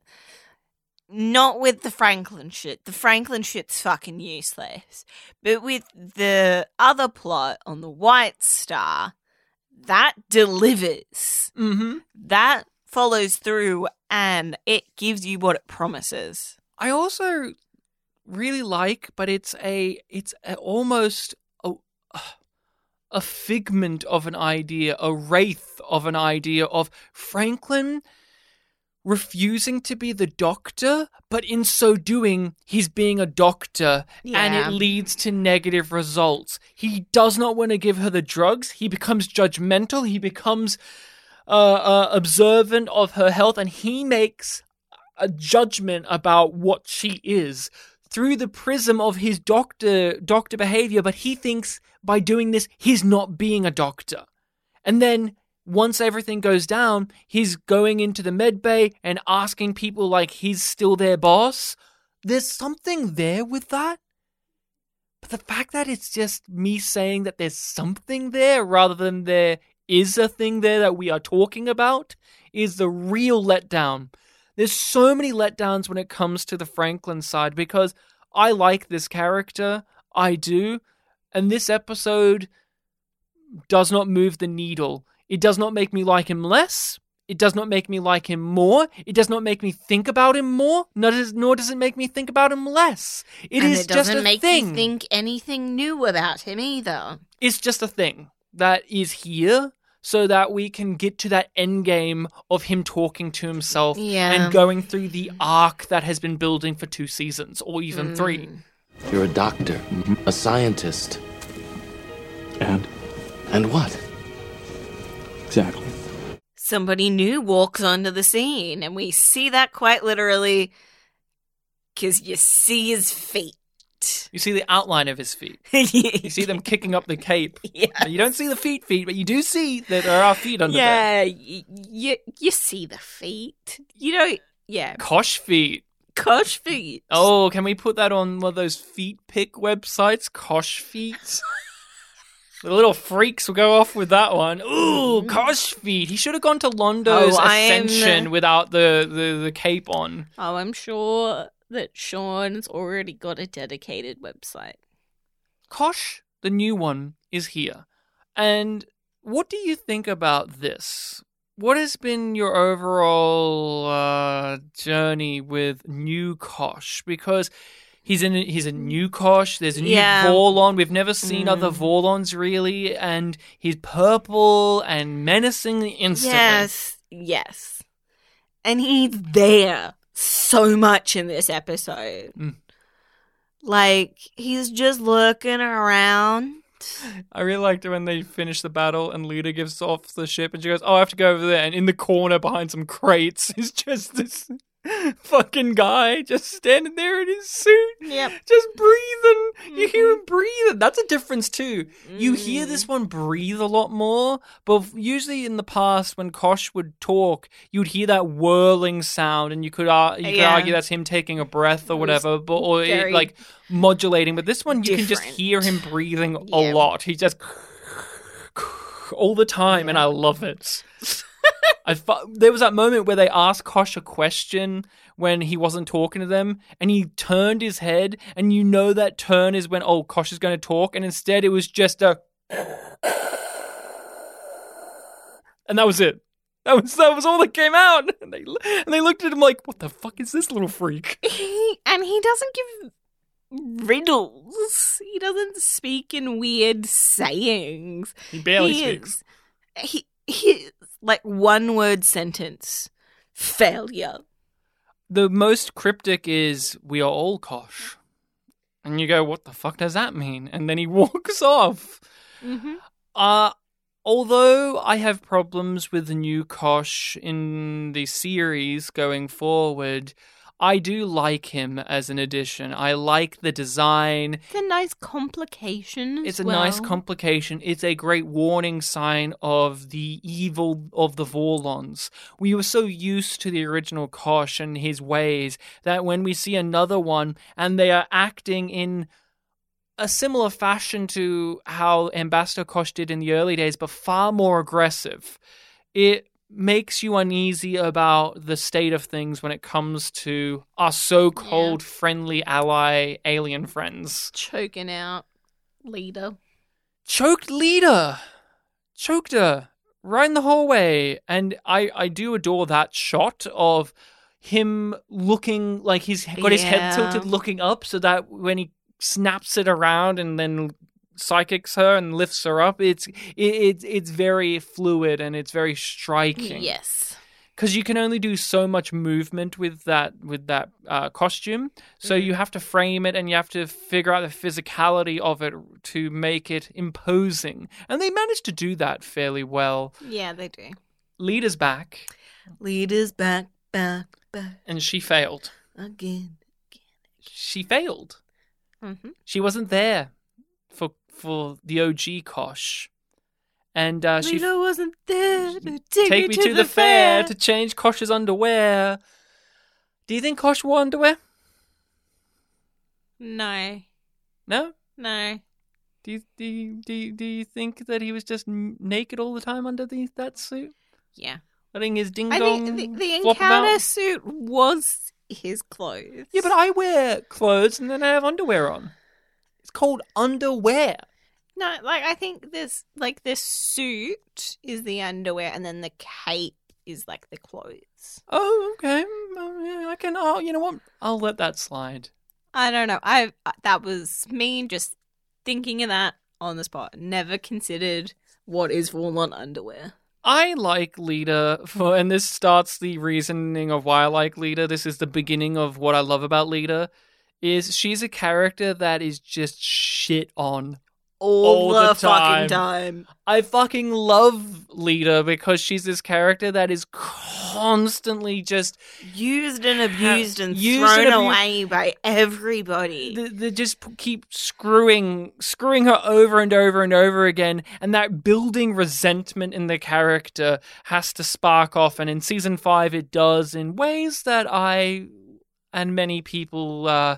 B: Not with the Franklin shit. The Franklin shit's fucking useless. But with the other plot on the White Star, that delivers.
A: Mm-hmm.
B: That follows through and it gives you what it promises.
A: I also really like, but it's almost a figment of an idea, a wraith of an idea of Franklin refusing to be the doctor, but in so doing, he's being a doctor, and it leads to negative results. He does not want to give her the drugs. He becomes judgmental. He becomes observant of her health, and he makes a judgment about what she is through the prism of his doctor behavior, but he thinks by doing this, he's not being a doctor. And then once everything goes down, he's going into the med bay and asking people like he's still their boss. There's something there with that. But the fact that it's just me saying that there's something there rather than there is a thing there that we are talking about is the real letdown. There's so many letdowns when it comes to the Franklin side because I like this character. I do. And this episode does not move the needle. It does not make me like him less. It does not make me like him more. It does not make me think about him more. Nor does it make me think about him less. It is just a thing.
B: And it doesn't make you think anything new about him either.
A: It's just a thing that is here so that we can get to that end game of him talking to himself and going through the arc that has been building for 2 seasons or even 3.
F: You're a doctor, a scientist. And what?
E: Exactly.
B: Somebody new walks onto the scene, and we see that quite literally because you see his feet.
A: You see the outline of his feet. You see them kicking up the cape.
B: Yes.
A: You don't see the feet, but you do see that there are feet under there.
B: Yeah, you see the feet. You don't,
A: Kosh feet.
B: Kosh feet.
A: Oh, can we put that on one of those feet pick websites? Kosh feet. The little freaks will go off with that one. Ooh, Kosh feet. He should have gone to Londo's Ascension without the cape on.
B: Oh, I'm sure that Sean's already got a dedicated website.
A: Kosh, the new one, is here. And what do you think about this? What has been your overall journey with new Kosh? Because he's a new Kosh. There's a new Vorlon. We've never seen other Vorlons really, and he's purple and menacing instantly.
B: Yes. And he's there so much in this episode. Like, he's just lurking around.
A: I really liked it when they finish the battle and Lita gives off the ship and she goes, oh, I have to go over there. And in the corner behind some crates is just this fucking guy just standing there in his suit.
B: Yep.
A: Just breathing. You hear him breathing. That's a difference too. You hear this one breathe a lot more, but usually in the past when Kosh would talk, you'd hear that whirling sound and you could argue that's him taking a breath or whatever, like modulating. But this one, you can just hear him breathing a lot. He just all the time, and I love it. There was that moment where they asked Kosh a question when he wasn't talking to them, and he turned his head, and you know that turn is when, Kosh is going to talk, and instead it was just a... And that was it. That was all that came out. And they looked at him like, what the fuck is this little freak?
B: And he doesn't give riddles. He doesn't speak in weird sayings.
A: He barely speaks.
B: He is like one word sentence. Failure.
A: The most cryptic is, "We are all Kosh." And you go, what the fuck does that mean? And then he walks off.
B: Mm-hmm.
A: Although I have problems with the new Kosh in the series going forward, I do like him as an addition. I like the design.
B: It's a nice complication.
A: It's a nice complication. It's a great warning sign of the evil of the Vorlons. We were so used to the original Kosh and his ways that when we see another one and they are acting in a similar fashion to how Ambassador Kosh did in the early days, but far more aggressive, it makes you uneasy about the state of things when it comes to our so-called friendly ally alien friends.
B: Choking out leader.
A: Choked leader! Choked her right in the hallway. And I do adore that shot of him looking like he's got his head tilted looking up so that when he snaps it around and then psychics her and lifts her up, it's very fluid and it's very striking.
B: Yes,
A: because you can only do so much movement with that costume, so you have to frame it and you have to figure out the physicality of it to make it imposing, and they managed to do that fairly well.
B: Yeah, they do.
A: Leader's back,
B: back,
A: and she failed
B: again.
A: She failed.
B: Mm-hmm.
A: She wasn't there for the OG Kosh. And she
B: Lilo wasn't there to
A: take me to the fair to change Kosh's underwear. Do you think Kosh wore underwear?
B: No.
A: No?
B: No.
A: Do you think that he was just naked all the time under that suit?
B: Yeah.
A: Letting his ding
B: I
A: dong
B: think the
A: flop
B: encounter
A: about?
B: suit was his clothes.
A: Yeah, but I wear clothes and then I have underwear on. It's called underwear.
B: No, like I think this suit is the underwear and then the cape is like the clothes.
A: Oh, okay. Yeah, I can. Oh, you know what? I'll let that slide.
B: I don't know. That was me just thinking of that on the spot. Never considered what is Vorlon underwear.
A: I like Lita, and this starts the reasoning of why I like Lita. This is the beginning of what I love about Lita, is she's a character that is just shit on all the
B: fucking time.
A: I fucking love Lita because she's this character that is constantly just
B: used and abused and
A: used
B: thrown
A: and
B: away by everybody.
A: They just keep screwing her over and over and over again, and that building resentment in the character has to spark off, and in season 5 it does in ways that I and many people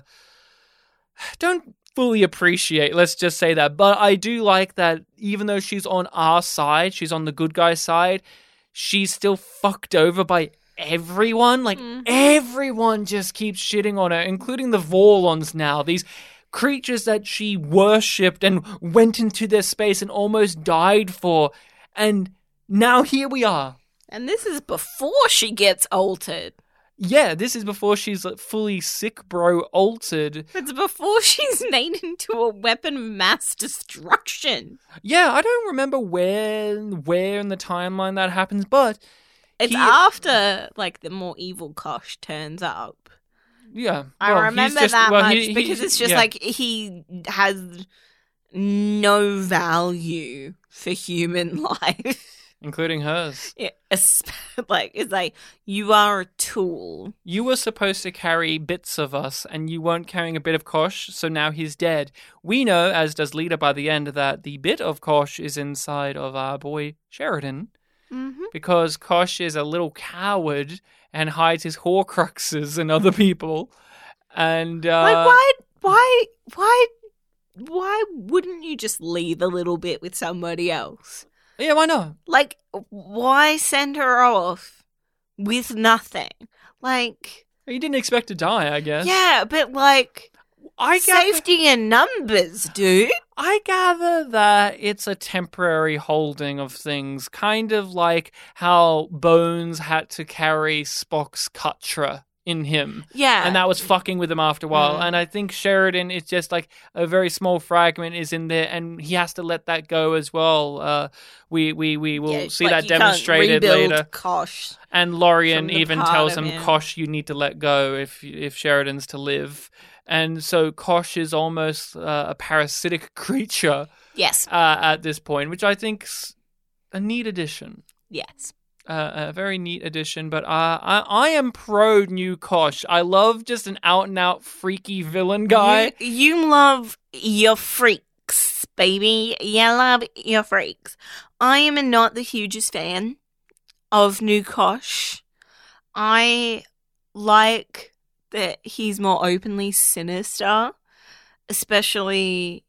A: don't fully appreciate, let's just say that. But I do like that even though she's on our side, she's on the good guy side, she's still fucked over by everyone. Like, everyone just keeps shitting on her, including the Vorlons now. These creatures that she worshipped and went into their space and almost died for. And now here we are.
B: And this is before she gets altered.
A: Yeah, this is before she's fully sick, bro, altered.
B: It's before she's made into a weapon of mass destruction.
A: Yeah, I don't remember where in the timeline that happens, but
B: it's after, like, the more evil Kosh turns up.
A: Yeah.
B: I remember that much because it's just like he has no value for human life.
A: Including hers.
B: Yeah, it's like, you are a tool.
A: You were supposed to carry bits of us, and you weren't carrying a bit of Kosh, so now he's dead. We know, as does Lita by the end, that the bit of Kosh is inside of our boy Sheridan, because Kosh is a little coward and hides his Horcruxes and other people. And
B: why wouldn't you just leave a little bit with somebody else?
A: Yeah, why not?
B: Like, why send her off with nothing? Like,
A: You didn't expect to die, I guess.
B: yeah, but like, safety in numbers, dude.
A: I gather that it's a temporary holding of things, kind of like how Bones had to carry Spock's Katra in him.
B: Yeah.
A: And that was fucking with him after a while. And I think Sheridan is just like a very small fragment is in there, and he has to let that go as well. We will see that demonstrated later.
B: Kosh.
A: And Lorien
B: from the
A: even
B: part
A: tells
B: of
A: him,
B: him.
A: Kosh, you need to let go if Sheridan's to live. And so Kosh is almost a parasitic creature
B: Yes.
A: at this point, which I think's a neat addition.
B: Yes.
A: A very neat addition, but I am pro new Kosh. I love just an out-and-out freaky villain guy.
B: You love your freaks, baby. You love your freaks. I am not the hugest fan of New Kosh. I like that he's more openly sinister, especially,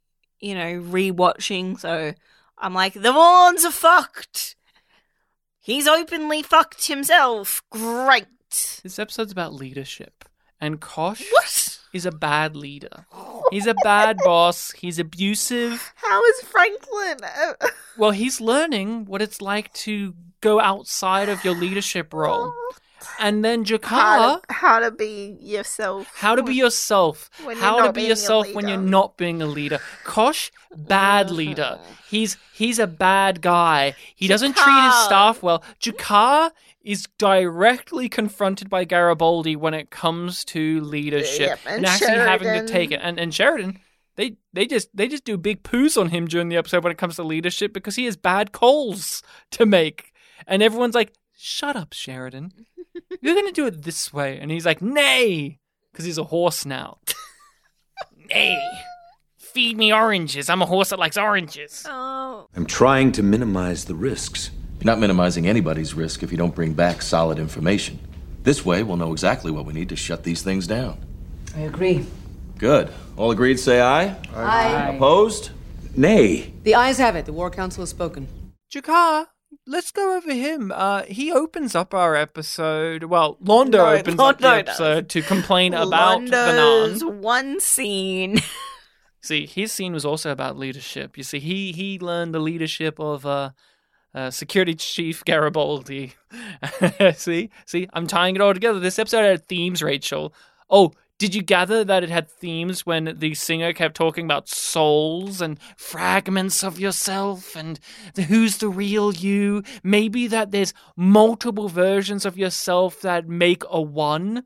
B: rewatching. So I'm like, the Vaughns are fucked. He's openly fucked himself. Great.
A: This episode's about leadership, and Kosh
B: What?
A: is a bad leader. He's a bad boss. He's abusive.
B: How is Franklin?
A: Well, he's learning what it's like to go outside of your leadership role. And then Jakar,
B: How to be yourself.
A: how to be yourself.
B: When you're
A: How to
B: not
A: be
B: being a
A: yourself when you're
B: leader.
A: not being a leader. Kosh, bad leader. He's a bad guy. He doesn't treat his
B: Jakar.
A: staff well. Jakar is directly confronted by Garibaldi when it comes to leadership
B: Yep,
A: and
B: and
A: actually having to
B: Sheridan.
A: take it. And Sheridan, they just do big poos on him during the episode when it comes to leadership because he has bad calls to make. And everyone's like, shut up, Sheridan. You're going to do it this way. And he's like, nay, because he's a horse now. Nay, feed me oranges. I'm a horse that likes oranges.
B: Oh.
G: I'm trying to minimize the risks.
F: You're not minimizing anybody's risk if you don't bring back solid information. This way, we'll know exactly what we need to shut these things down.
H: I agree.
F: Good. All agreed, say aye.
H: Aye.
F: Opposed?
G: Nay.
H: The ayes have it. The War Council has spoken.
A: Jakar, let's go over him. He opens up our episode. Well, Londo opens up the
B: Londo
A: episode to complain about
B: Londo's
A: Vanan.
B: one scene.
A: See, his scene was also about leadership. You see, he learned the leadership of Security Chief Garibaldi. see, I'm tying it all together. This episode had themes, Rachel. Oh, did you gather that it had themes when the singer kept talking about souls and fragments of yourself and who's the real you? Maybe that there's multiple versions of yourself that make a one.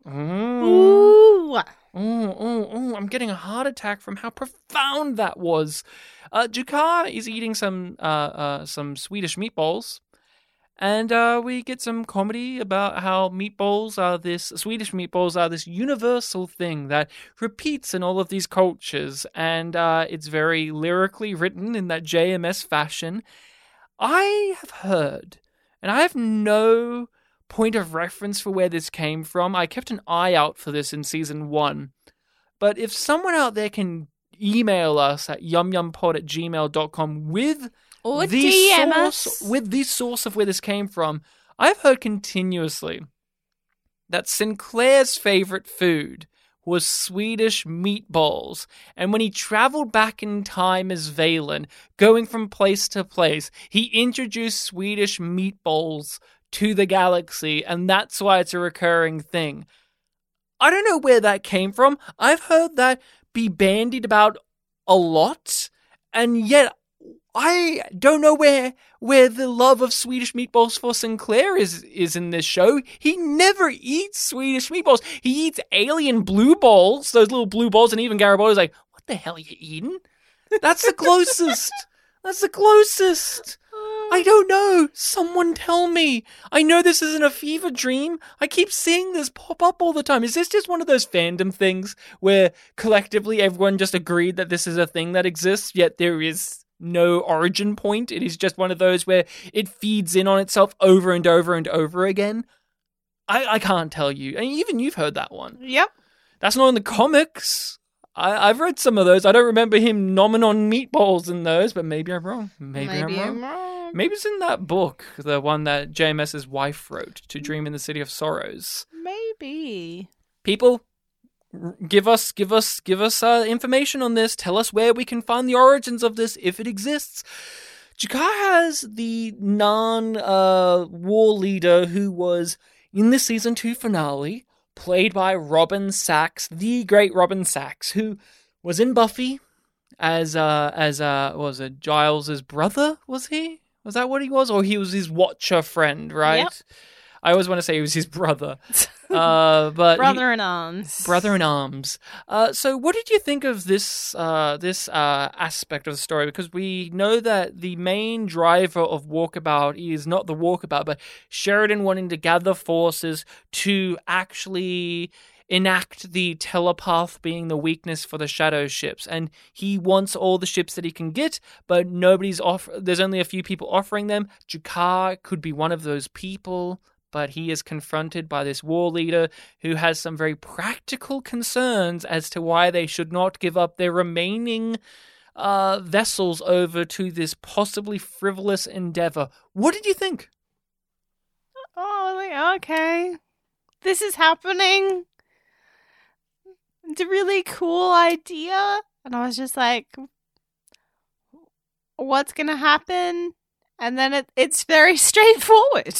B: Ooh.
A: I'm getting a heart attack from how profound that was. Jakar is eating some Swedish meatballs, and we get some comedy about how Swedish meatballs are this universal thing that repeats in all of these cultures, and it's very lyrically written in that JMS fashion. I have heard, and I have no point of reference for where this came from. I kept an eye out for this in season 1. But if someone out there can email us at yumyumpod@gmail.com with
B: Or
A: the
B: DM
A: source,
B: us.
A: with the source of where this came from, I've heard continuously that Sinclair's favorite food was Swedish meatballs. And when he traveled back in time as Valen, going from place to place, he introduced Swedish meatballs to the galaxy, and that's why it's a recurring thing. I don't know where that came from. I've heard that be bandied about a lot, and yet I don't know where the love of Swedish meatballs for Sinclair is in this show. He never eats Swedish meatballs. He eats alien blue balls, those little blue balls, and even Garibaldi's like, what the hell are you eating? That's the closest. That's the closest. I don't know. Someone tell me. I know this isn't a fever dream. I keep seeing this pop up all the time. Is this just one of those fandom things where collectively everyone just agreed that this is a thing that exists, yet there is no origin point? It is just one of those where it feeds in on itself over and over and over again? I can't tell you. And even you've heard that one.
B: Yep.
A: That's not in the comics. I've read some of those. I don't remember him nomming on meatballs in those, but maybe I'm wrong. Maybe I'm wrong. Maybe it's in that book, the one that JMS's wife wrote, To Dream in the City of Sorrows.
B: Maybe.
A: People, give us information on this. Tell us where we can find the origins of this, if it exists. Jakar has the non-war leader who was in the season 2 finale, played by Robin Sachs, the great Robin Sachs, who was in Buffy as what was it, Giles's brother, was he? Was that what he was? Or he was his Watcher friend, right?
B: Yep.
A: I always want to say he was his brother. But
B: Brother in arms.
A: Brother in arms. So what did you think of this aspect of the story? Because we know that the main driver of Walkabout is not the Walkabout, but Sheridan wanting to gather forces to actually enact the telepath being the weakness for the shadow ships. And he wants all the ships that he can get, but there's only a few people offering them. G'Kar could be one of those people, but he is confronted by this war leader who has some very practical concerns as to why they should not give up their remaining vessels over to this possibly frivolous endeavor. What did you think?
B: Oh, like, okay. This is happening. It's a really cool idea. And I was just like, what's going to happen? And then it's very straightforward.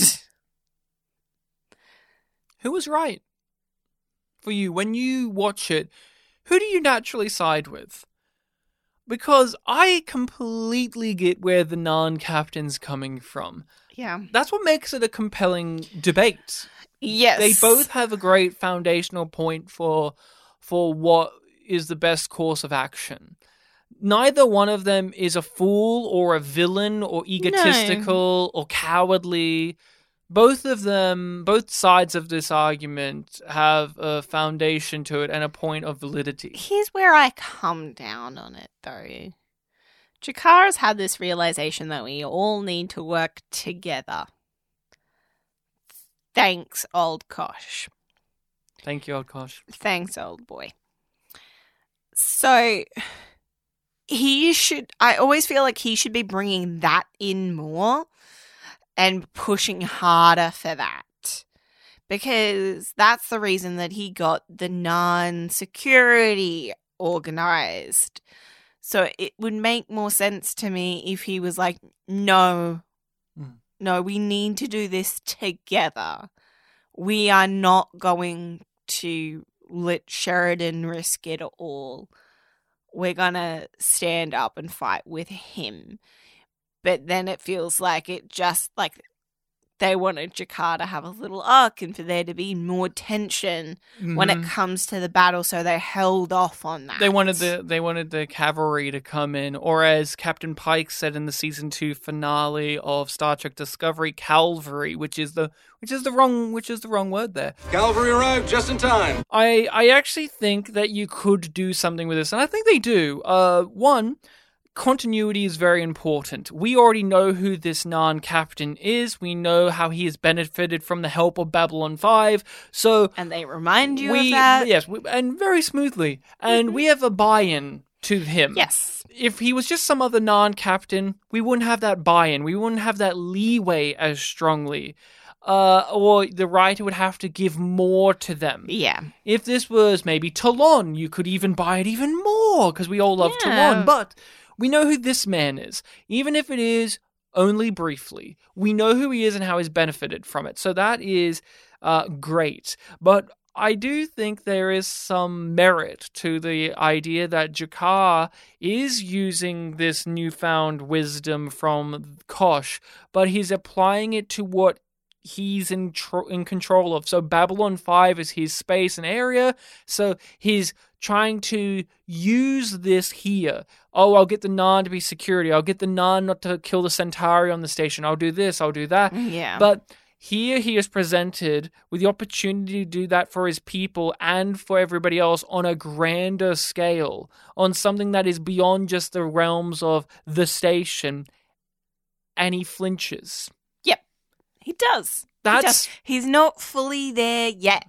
A: Who was right for you when you watch it? Who do you naturally side with? Because I completely get where the non-captain's coming from.
B: Yeah.
A: That's what makes it a compelling debate.
B: Yes.
A: They both have a great foundational point for what is the best course of action. Neither one of them is a fool or a villain or egotistical or cowardly. Both of them, both sides of this argument have a foundation to it and a point of validity.
B: Here's where I come down on it, though. G'Kar's had this realization that we all need to work together. Thanks, old Kosh.
A: Thank you, old Kosh.
B: Thanks, old boy. So, I always feel like he should be bringing that in more and pushing harder for that. Because that's the reason that he got the non-security organized. So it would make more sense to me if he was like, no, we need to do this together. We are not going to let Sheridan risk it all. We're going to stand up and fight with him. But then it feels like it just, like, they wanted G'Kar to have a little arc and for there to be more tension when it comes to the battle, so they held off on that.
A: They wanted the cavalry to come in, or as Captain Pike said in the season 2 finale of Star Trek Discovery, Calvary, which is the wrong word there.
I: Cavalry arrived just in time.
A: I actually think that you could do something with this, and I think they do. One, continuity is very important. We already know who this non-captain is. We know how he has benefited from the help of Babylon 5.
B: And they remind you of that.
A: Yes, and very smoothly. And we have a buy-in to him.
B: Yes.
A: If he was just some other non-captain, we wouldn't have that buy-in. We wouldn't have that leeway as strongly. Or the writer would have to give more to them.
B: Yeah.
A: If this was maybe Talon, you could even buy it even more, because we all love Talon. But we know who this man is, even if it is only briefly. We know who he is and how he's benefited from it. So that is great. But I do think there is some merit to the idea that G'Kar is using this newfound wisdom from Kosh, but he's applying it to what he's in control of. So Babylon 5 is his space and area, so he's trying to use this here. Oh, I'll get the Narn to be security. I'll get the Narn not to kill the Centauri on the station. I'll do this, I'll do that.
B: Yeah.
A: But here he is presented with the opportunity to do that for his people and for everybody else on a grander scale, on something that is beyond just the realms of the station, and he flinches.
B: Yep, he does. He's not fully there yet.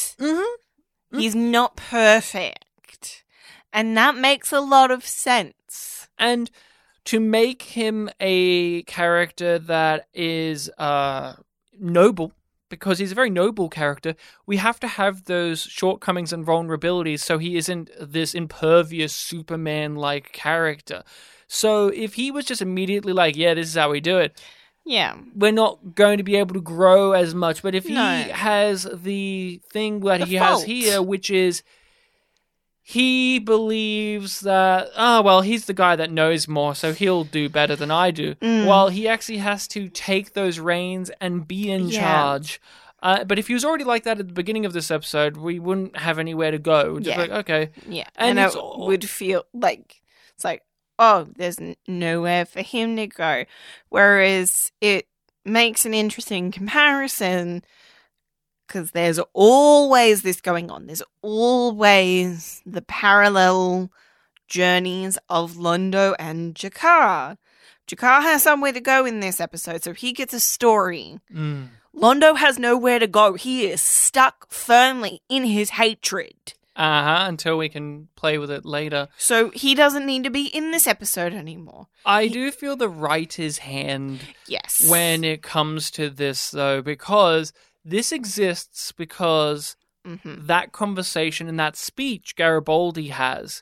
B: He's not perfect. And that makes a lot of sense.
A: And to make him a character that is noble, because he's a very noble character, we have to have those shortcomings and vulnerabilities so he isn't this impervious Superman-like character. So if he was just immediately like, yeah, this is how we do it,
B: Yeah.
A: we're not going to be able to grow as much. But if he
B: No.
A: has the thing that
B: The
A: he has
B: fault.
A: here, which is he believes that, he's the guy that knows more, so he'll do better than I do. Well, he actually has to take those reins and be in
B: Yeah.
A: charge. But if he was already like that at the beginning of this episode, we wouldn't have anywhere to go. Just
B: Yeah.
A: like, okay.
B: Yeah.
A: And
B: And
A: it's
B: it
A: all-
B: would feel like, it's like, oh, there's nowhere for him to go. Whereas it makes an interesting comparison because there's always this going on. There's always the parallel journeys of Londo and Jakar. Jakar has somewhere to go in this episode, so he gets a story. Londo has nowhere to go. He is stuck firmly in his hatred.
A: Until we can play with it later.
B: So he doesn't need to be in this episode anymore.
A: I do feel the writer's hand
B: Yes.
A: when it comes to this, though, because this exists because that conversation and that speech Garibaldi has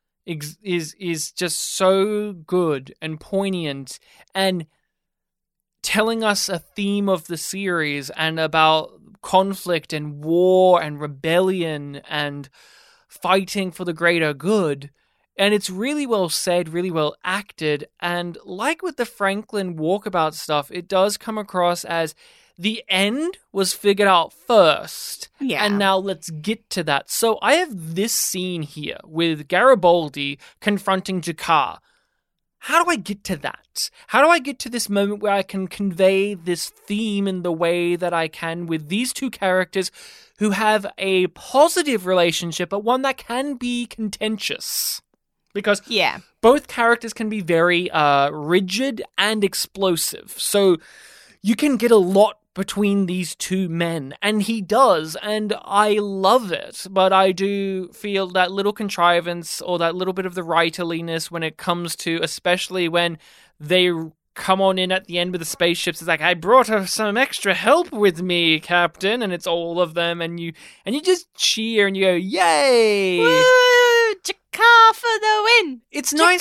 A: is just so good and poignant and telling us a theme of the series and about conflict and war and rebellion and fighting for the greater good. And it's really well said, really well acted. And like with the Franklin walkabout stuff, it does come across as the end was figured out first.
B: Yeah.
A: And now let's get to that. So I have this scene here with Garibaldi confronting Jakar. How do I get to that? How do I get to this moment where I can convey this theme in the way that I can with these two characters who have a positive relationship, but one that can be contentious? Because
B: Yeah.
A: both characters can be very rigid and explosive. So you can get a lot between these two men, and he does, and I love it. But I do feel that little contrivance or that little bit of the writerliness when it comes to, especially when they come on in at the end with the spaceships. It's like, I brought some extra help with me, Captain, and it's all of them, and you just cheer and you go, yay!
B: Woo! Jakar for the win!
A: It's nice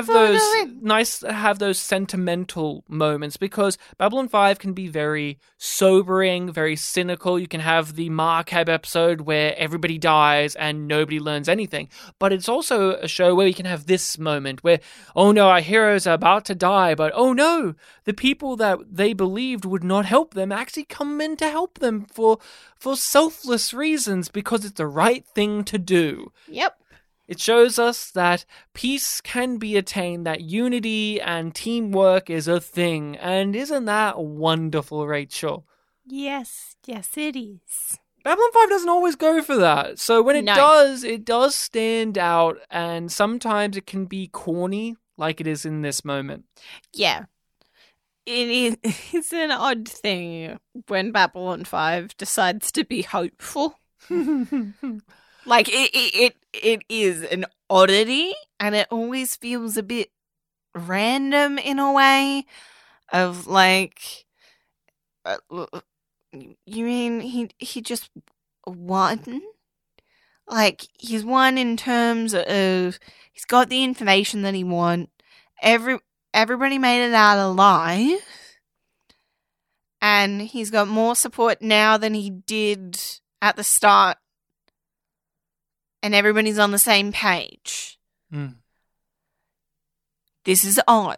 A: to have those sentimental moments, because Babylon 5 can be very sobering, very cynical. You can have the Markab episode where everybody dies and nobody learns anything. But it's also a show where you can have this moment where, oh no, our heroes are about to die, but oh no, the people that they believed would not help them actually come in to help them for selfless reasons, because it's the right thing to do.
B: Yep.
A: It shows us that peace can be attained, that unity and teamwork is a thing. And isn't that wonderful, Rachel?
B: Yes, it is.
A: Babylon 5 doesn't always go for that. So when it does stand out, and sometimes it can be corny, like it is in this moment.
B: Yeah. It's an odd thing when Babylon 5 decides to be hopeful. Like, it is an oddity, and it always feels a bit random in a way of, like, you mean he just won? Like, he's won in terms of he's got the information that he wants. Everybody made it out alive, and he's got more support now than he did at the start. And everybody's on the same page. This is odd.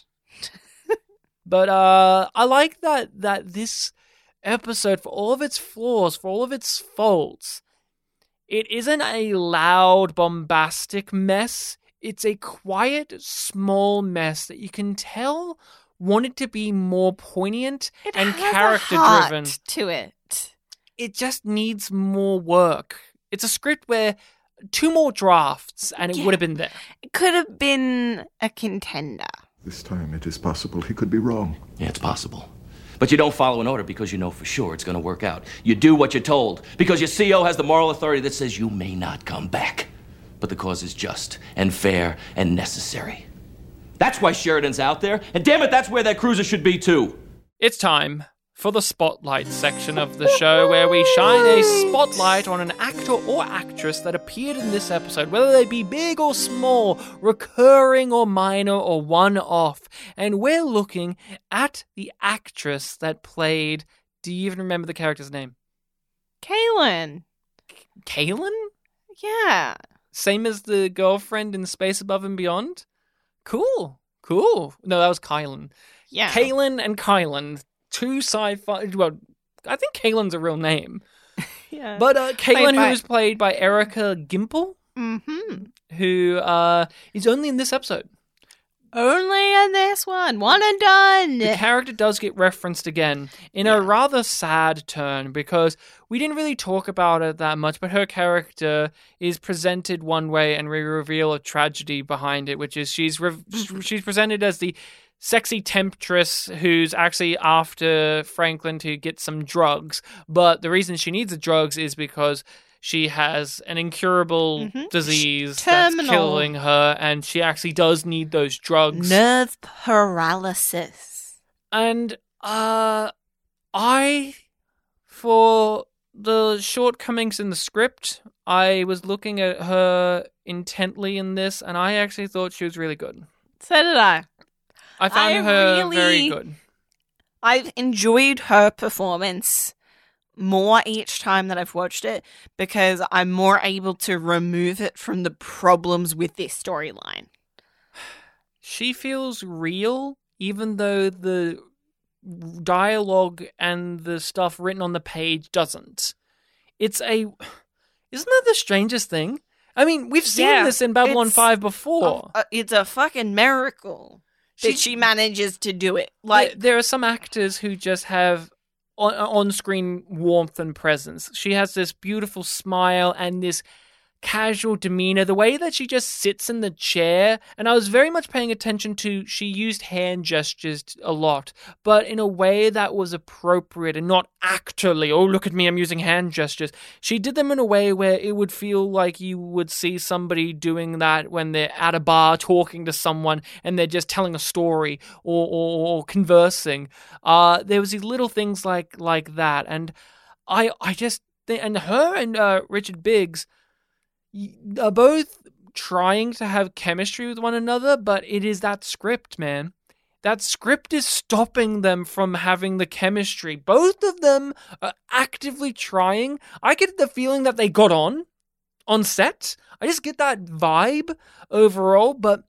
A: But I like that this episode, for all of its flaws, for all of its faults, it isn't a loud, bombastic mess. It's a quiet, small mess that you can tell wanted to be more poignant and character-driven.
B: To it.
A: It just needs more work. It's a script where 2 more drafts and it would have been there.
B: It could have been a contender.
D: This time it is possible he could be wrong.
F: Yeah, it's possible. But you don't follow an order because you know for sure it's going to work out. You do what you're told because your CO has the moral authority that says you may not come back. But the cause is just and fair and necessary. That's why Sheridan's out there. And damn it, that's where that cruiser should be too.
A: It's time for the spotlight section of the show, where we shine a spotlight on an actor or actress that appeared in this episode, whether they be big or small, recurring or minor or one-off. And we're looking at the actress that played... Do you even remember the character's name?
B: Kaylin.
A: Kaylin?
B: Yeah.
A: Same as the girlfriend in Space Above and Beyond? Cool. No, that was Kylan.
B: Yeah.
A: Kaylin and Kylan. Two sci-fi... Well, I think Kaylin's a real name.
B: Yeah.
A: But Kaylin, who is played by Erica Gimple, who is only in this episode.
B: Only in this one. One and done.
A: The character does get referenced again in a rather sad turn, because we didn't really talk about it that much, but her character is presented one way and we reveal a tragedy behind it, which is she's presented as the sexy temptress who's actually after Franklin to get some drugs, but the reason she needs the drugs is because she has an incurable disease that's killing her, and she actually does need those drugs.
B: Nerve paralysis.
A: And for the shortcomings in the script, I was looking at her intently in this, and I actually thought she was really good.
B: So did I.
A: I found her very good.
B: I've enjoyed her performance more each time that I've watched it, because I'm more able to remove it from the problems with this storyline.
A: She feels real, even though the dialogue and the stuff written on the page doesn't. Isn't that the strangest thing? I mean, we've seen this in Babylon 5 before.
B: It's a fucking miracle that she manages to do it. Like,
A: there are some actors who just have on-screen warmth and presence. She has this beautiful smile and this casual demeanor, the way that she just sits in the chair. And I was very much paying attention to, she used hand gestures a lot, but in a way that was appropriate and not actorly. Oh, look at me, I'm using hand gestures. She did them in a way where it would feel like you would see somebody doing that when they're at a bar talking to someone and they're just telling a story or conversing. There was these little things like that. And I just think, and her and Richard Biggs are both trying to have chemistry with one another, but it is that script, man. That script is stopping them from having the chemistry. Both of them are actively trying. I get the feeling that they got on set. I just get that vibe overall, but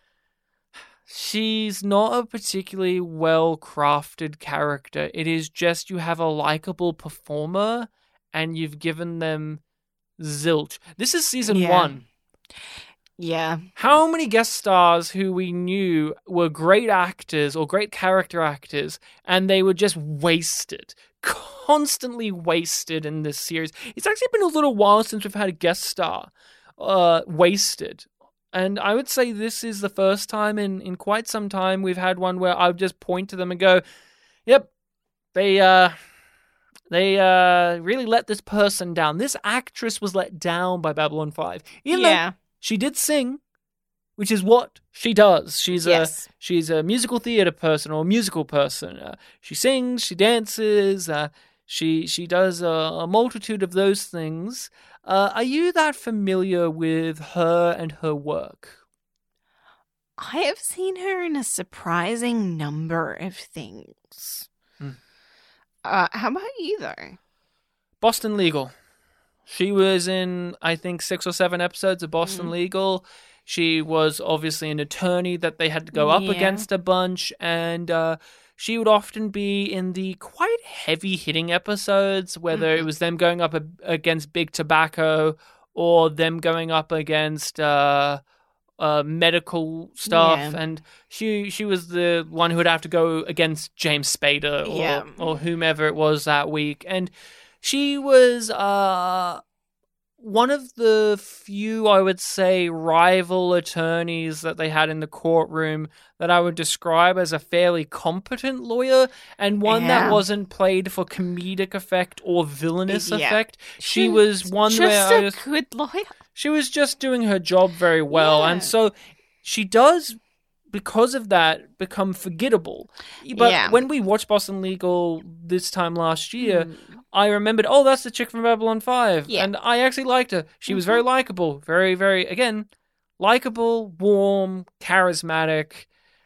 A: she's not a particularly well-crafted character. It is just you have a likable performer and you've given them zilch. This is season 1.
B: Yeah.
A: How many guest stars who we knew were great actors or great character actors, and they were just wasted, constantly wasted in this series? It's actually been a little while since we've had a guest star wasted. And I would say this is the first time in quite some time we've had one where I would just point to them and go, yep, they really let this person down. This actress was let down by Babylon 5. Even though she did sing, which is what she does. She's a musical theater person or a musical person. She sings, she dances, she does a multitude of those things. Are you that familiar with her and her work?
B: I have seen her in a surprising number of things. How about you, though?
A: Boston Legal. She was in, I think, 6 or 7 episodes of Boston Legal. She was obviously an attorney that they had to go up against a bunch, and she would often be in the quite heavy-hitting episodes, whether it was them going up against Big Tobacco or them going up against medical stuff, and she was the one who would have to go against James Spader or whomever it was that week. And she was one of the few, I would say, rival attorneys that they had in the courtroom that I would describe as a fairly competent lawyer, and one that wasn't played for comedic effect or villainous effect. She was one where
B: just a good lawyer.
A: She was just doing her job very well, and so she does because of that, become forgettable. But
B: Yeah.
A: when we watched Boston Legal this time last year, I remembered, oh, that's the chick from Babylon 5.
B: Yeah.
A: And I actually liked her. She was very likable. Very, very, again, likable, warm, charismatic.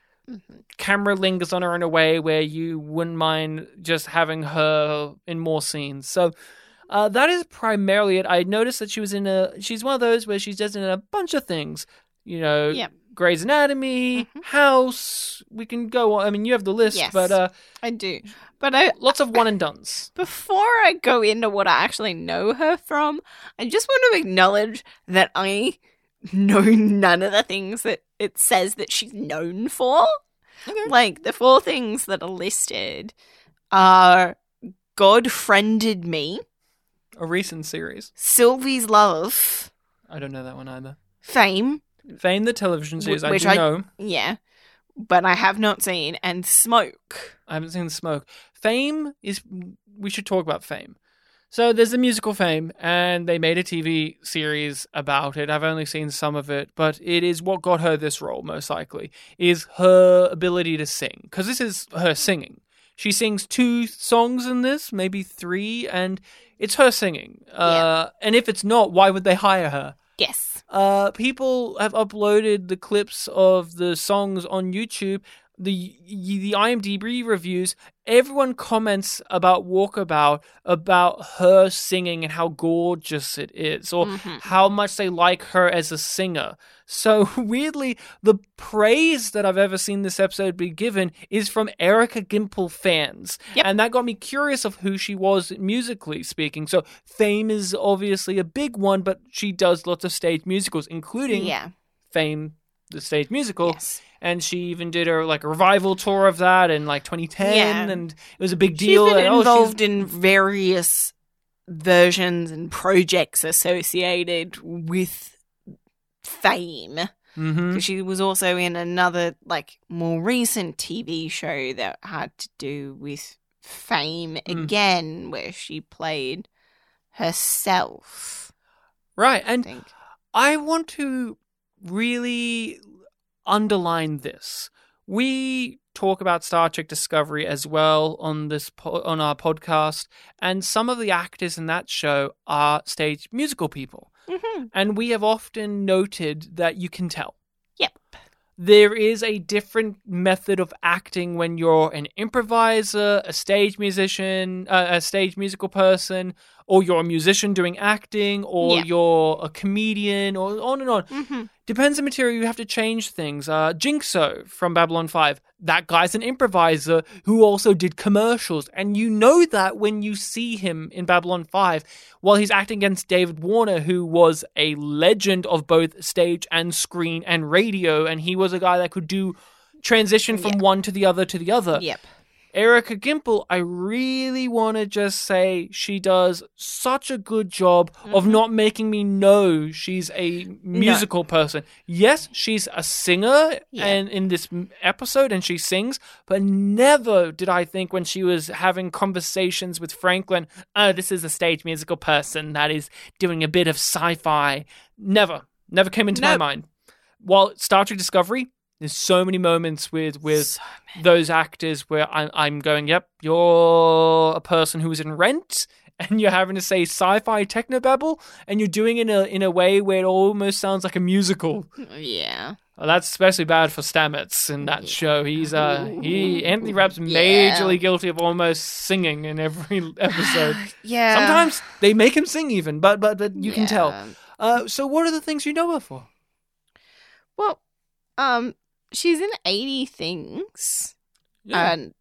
A: Camera lingers on her in a way where you wouldn't mind just having her in more scenes. So that is primarily it. I noticed that she's one of those where she's just in a bunch of things. You know,
B: Yep.
A: Grey's Anatomy, House, we can go on. I mean, you have the list,
B: Yes.
A: but
B: I do. But I
A: lots of one and dones.
B: before I go into what I actually know her from, I just want to acknowledge that I know none of the things that it says that she's known for.
A: Okay.
B: Like, the 4 things that are listed are God Friended Me,
A: A recent series.
B: Sylvie's Love,
A: I don't know that one either.
B: Fame,
A: Fame, the television series, I
B: which
A: do know.
B: yeah, but I have not seen, and Smoke.
A: I haven't seen Smoke. Fame is... We should talk about Fame. So there's the musical Fame, and they made a TV series about it. I've only seen some of it, but it is what got her this role, most likely, is her ability to sing. Because this is her singing. She sings 2 songs in this, maybe 3, and it's her singing. And if it's not, why would they hire her?
B: Yes.
A: People have uploaded the clips of the songs on YouTube, the IMDb reviews. Everyone comments about Walkabout, about her singing and how gorgeous it is, or how much they like her as a singer. So weirdly, the praise that I've ever seen this episode be given is from Erica Gimple fans.
B: Yep.
A: And that got me curious of who she was musically speaking. So Fame is obviously a big one, but she does lots of stage musicals, including Fame, the stage musical.
B: Yes.
A: And she even did a revival tour of that in 2010,
B: Yeah.
A: and it was a big deal.
B: She's been
A: and,
B: involved in various versions and projects associated with Fame.
A: Mhm.
B: She was also in another, more recent TV show that had to do with Fame again, where she played herself.
A: Right,
B: I
A: and
B: think.
A: I want to really underline this. We talk about Star Trek Discovery as well on on our podcast, and some of the actors in that show are stage musical people. And we have often noted that you can tell.
B: Yep.
A: There is a different method of acting when you're an improviser, a stage musician, a stage musical person, or you're a musician doing acting, or you're a comedian, or on and on. Depends on material, you have to change things. Jinxo from Babylon 5, that guy's an improviser who also did commercials. And you know that when you see him in Babylon 5, while he's acting against David Warner, who was a legend of both stage and screen and radio, and he was a guy that could do transition from one to the other to the other.
B: Yep.
A: Erica Gimple, I really want to just say she does such a good job of not making me know she's a musical person. Yes, she's a singer and in this episode, and she sings, but never did I think when she was having conversations with Franklin, oh, this is a stage musical person that is doing a bit of sci-fi. Never came into my mind. While Star Trek Discovery, there's so many moments with those actors where I'm going, yep, you're a person who was in Rent, and you're having to say sci-fi technobabble, and you're doing it in a way where it almost sounds like a musical.
B: Yeah.
A: Well, that's especially bad for Stamets in that show. He's Anthony Rapp's majorly guilty of almost singing in every episode.
B: Yeah.
A: Sometimes they make him sing even, but you can tell. So what are the things you know her for?
B: Well, she's in 80 Things.
A: Yeah.
B: And,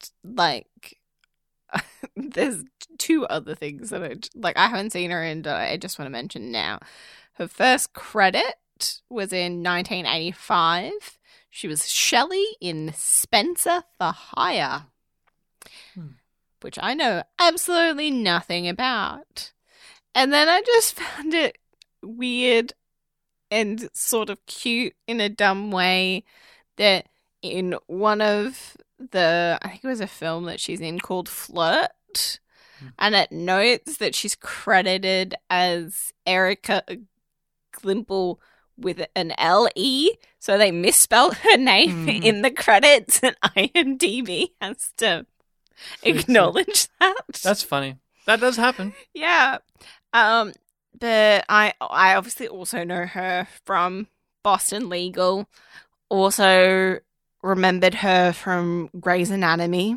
B: there's 2 other things that I haven't seen her in that I just want to mention now. Her first credit was in 1985. She was Shelley in Spencer for Hire, which I know absolutely nothing about. And then I just found it weird and sort of cute in a dumb way that in one of I think it was a film that she's in called Flirt, and it notes that she's credited as Erica Glimple with an L-E, so they misspelled her name in the credits, and IMDb has to acknowledge that.
A: That's funny. That does happen.
B: Yeah. But I obviously also know her from Boston Legal. Also remembered her from Grey's Anatomy.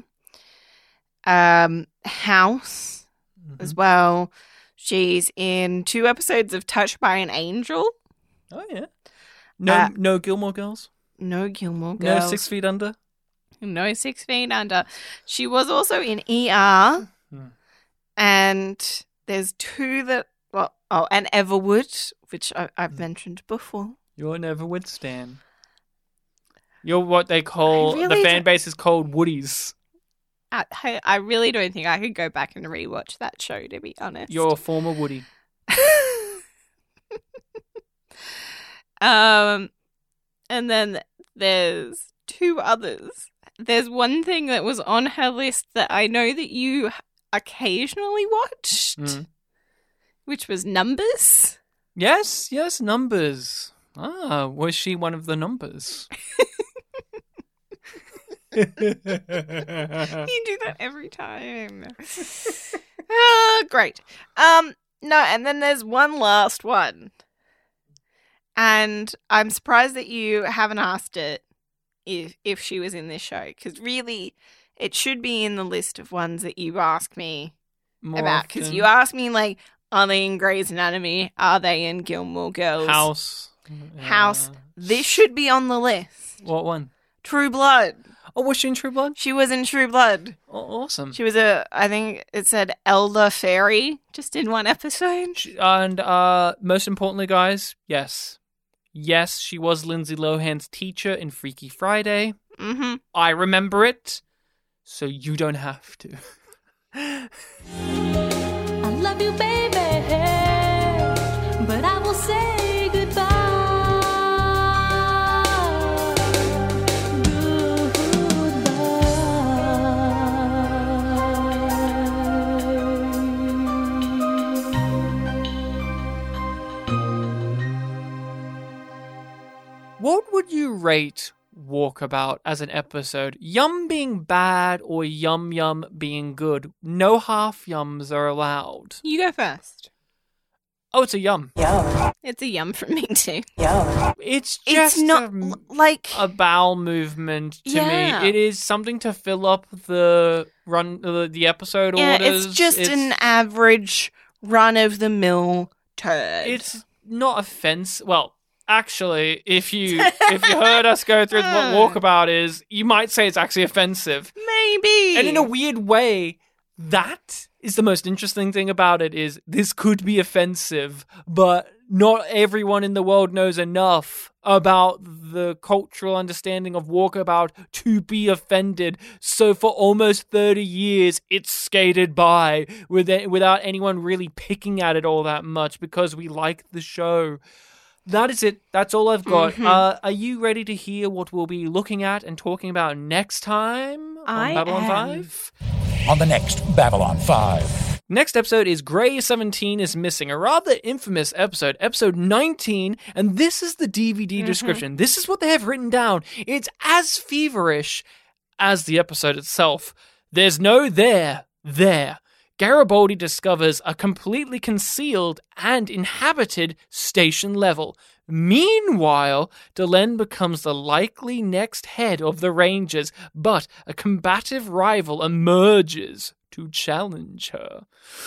B: House as well. She's in 2 episodes of Touched by an Angel.
A: Oh, yeah. No Gilmore Girls?
B: No Gilmore Girls.
A: No 6 Feet Under?
B: No 6 Feet Under. She was also in ER. And there's 2 that... and Everwood, which I've mentioned before.
A: You're an Everwood stan. You're what they call...
B: really
A: the fan base is called Woodies.
B: I really don't think I could go back and rewatch that show, to be honest.
A: You're a former Woody.
B: And then there's 2 others. There's one thing that was on her list that I know that you occasionally watched, which was Numbers.
A: Yes, Numbers. Was she one of the Numbers?
B: You do that every time. Great. No, and then there's one last one. And I'm surprised that you haven't asked it if she was in this show, because really it should be in the list of ones that you ask me
A: More
B: about, because
A: often.
B: you ask me, like, are they in Grey's Anatomy? Are they in Gilmore Girls?
A: House.
B: This should be on the list.
A: What one?
B: True Blood.
A: Oh, was she in True Blood?
B: She was in True Blood.
A: Oh, awesome.
B: She was I think it said Elder Fairy, just in one episode.
A: And most importantly, guys, yes, she was Lindsay Lohan's teacher in Freaky Friday.
B: Mm-hmm.
A: I remember it, so you don't have to.
J: I love you, baby, but I will say goodbye.
A: What would you rate Walkabout as an episode? Yum being bad or Yum Yum being good? No half yums are allowed.
B: You go first.
A: Oh, it's a yum.
B: It's a yum from me too.
A: It's just
B: not like
A: a bowel movement to
B: Yeah.
A: me. It is something to fill up the episode
B: Yeah,
A: orders.
B: it's just an average run-of-the-mill turd.
A: It's not offensive. Well, actually, if you heard us go through what Walkabout is, you might say it's actually offensive.
B: Maybe.
A: And in a weird way, that is the most interesting thing about it, is this could be offensive, but not everyone in the world knows enough about the cultural understanding of Walkabout to be offended. So for almost 30 years, it's skated by without anyone really picking at it all that much because we like the show. That is it. That's all I've got.
B: Mm-hmm.
A: Are you ready to hear what we'll be looking at and talking about next time on
B: I
A: Babylon
B: am.
A: 5?
K: On the next Babylon 5.
A: Next episode is Grey 17 is Missing, a rather infamous episode, episode 19, and this is the DVD description. This is what they have written down. It's as feverish as the episode itself. There's no there. Garibaldi discovers a completely concealed and inhabited station level. Meanwhile, Delenn becomes the likely next head of the Rangers, but a combative rival emerges to challenge her.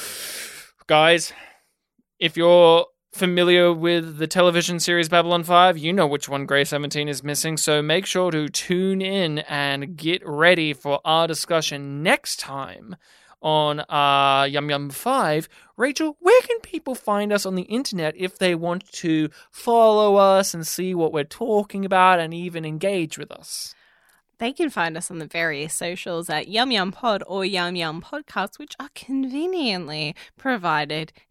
A: Guys, if you're familiar with the television series Babylon 5, you know which one Grey 17 is missing, so make sure to tune in and get ready for our discussion next time on Yum Yum 5. Rachel, where can people find us on the internet if they want to follow us and see what we're talking about and even engage with us?
B: They can find us on the various socials at Yum Yum Pod or Yum Yum Podcast, which are conveniently provided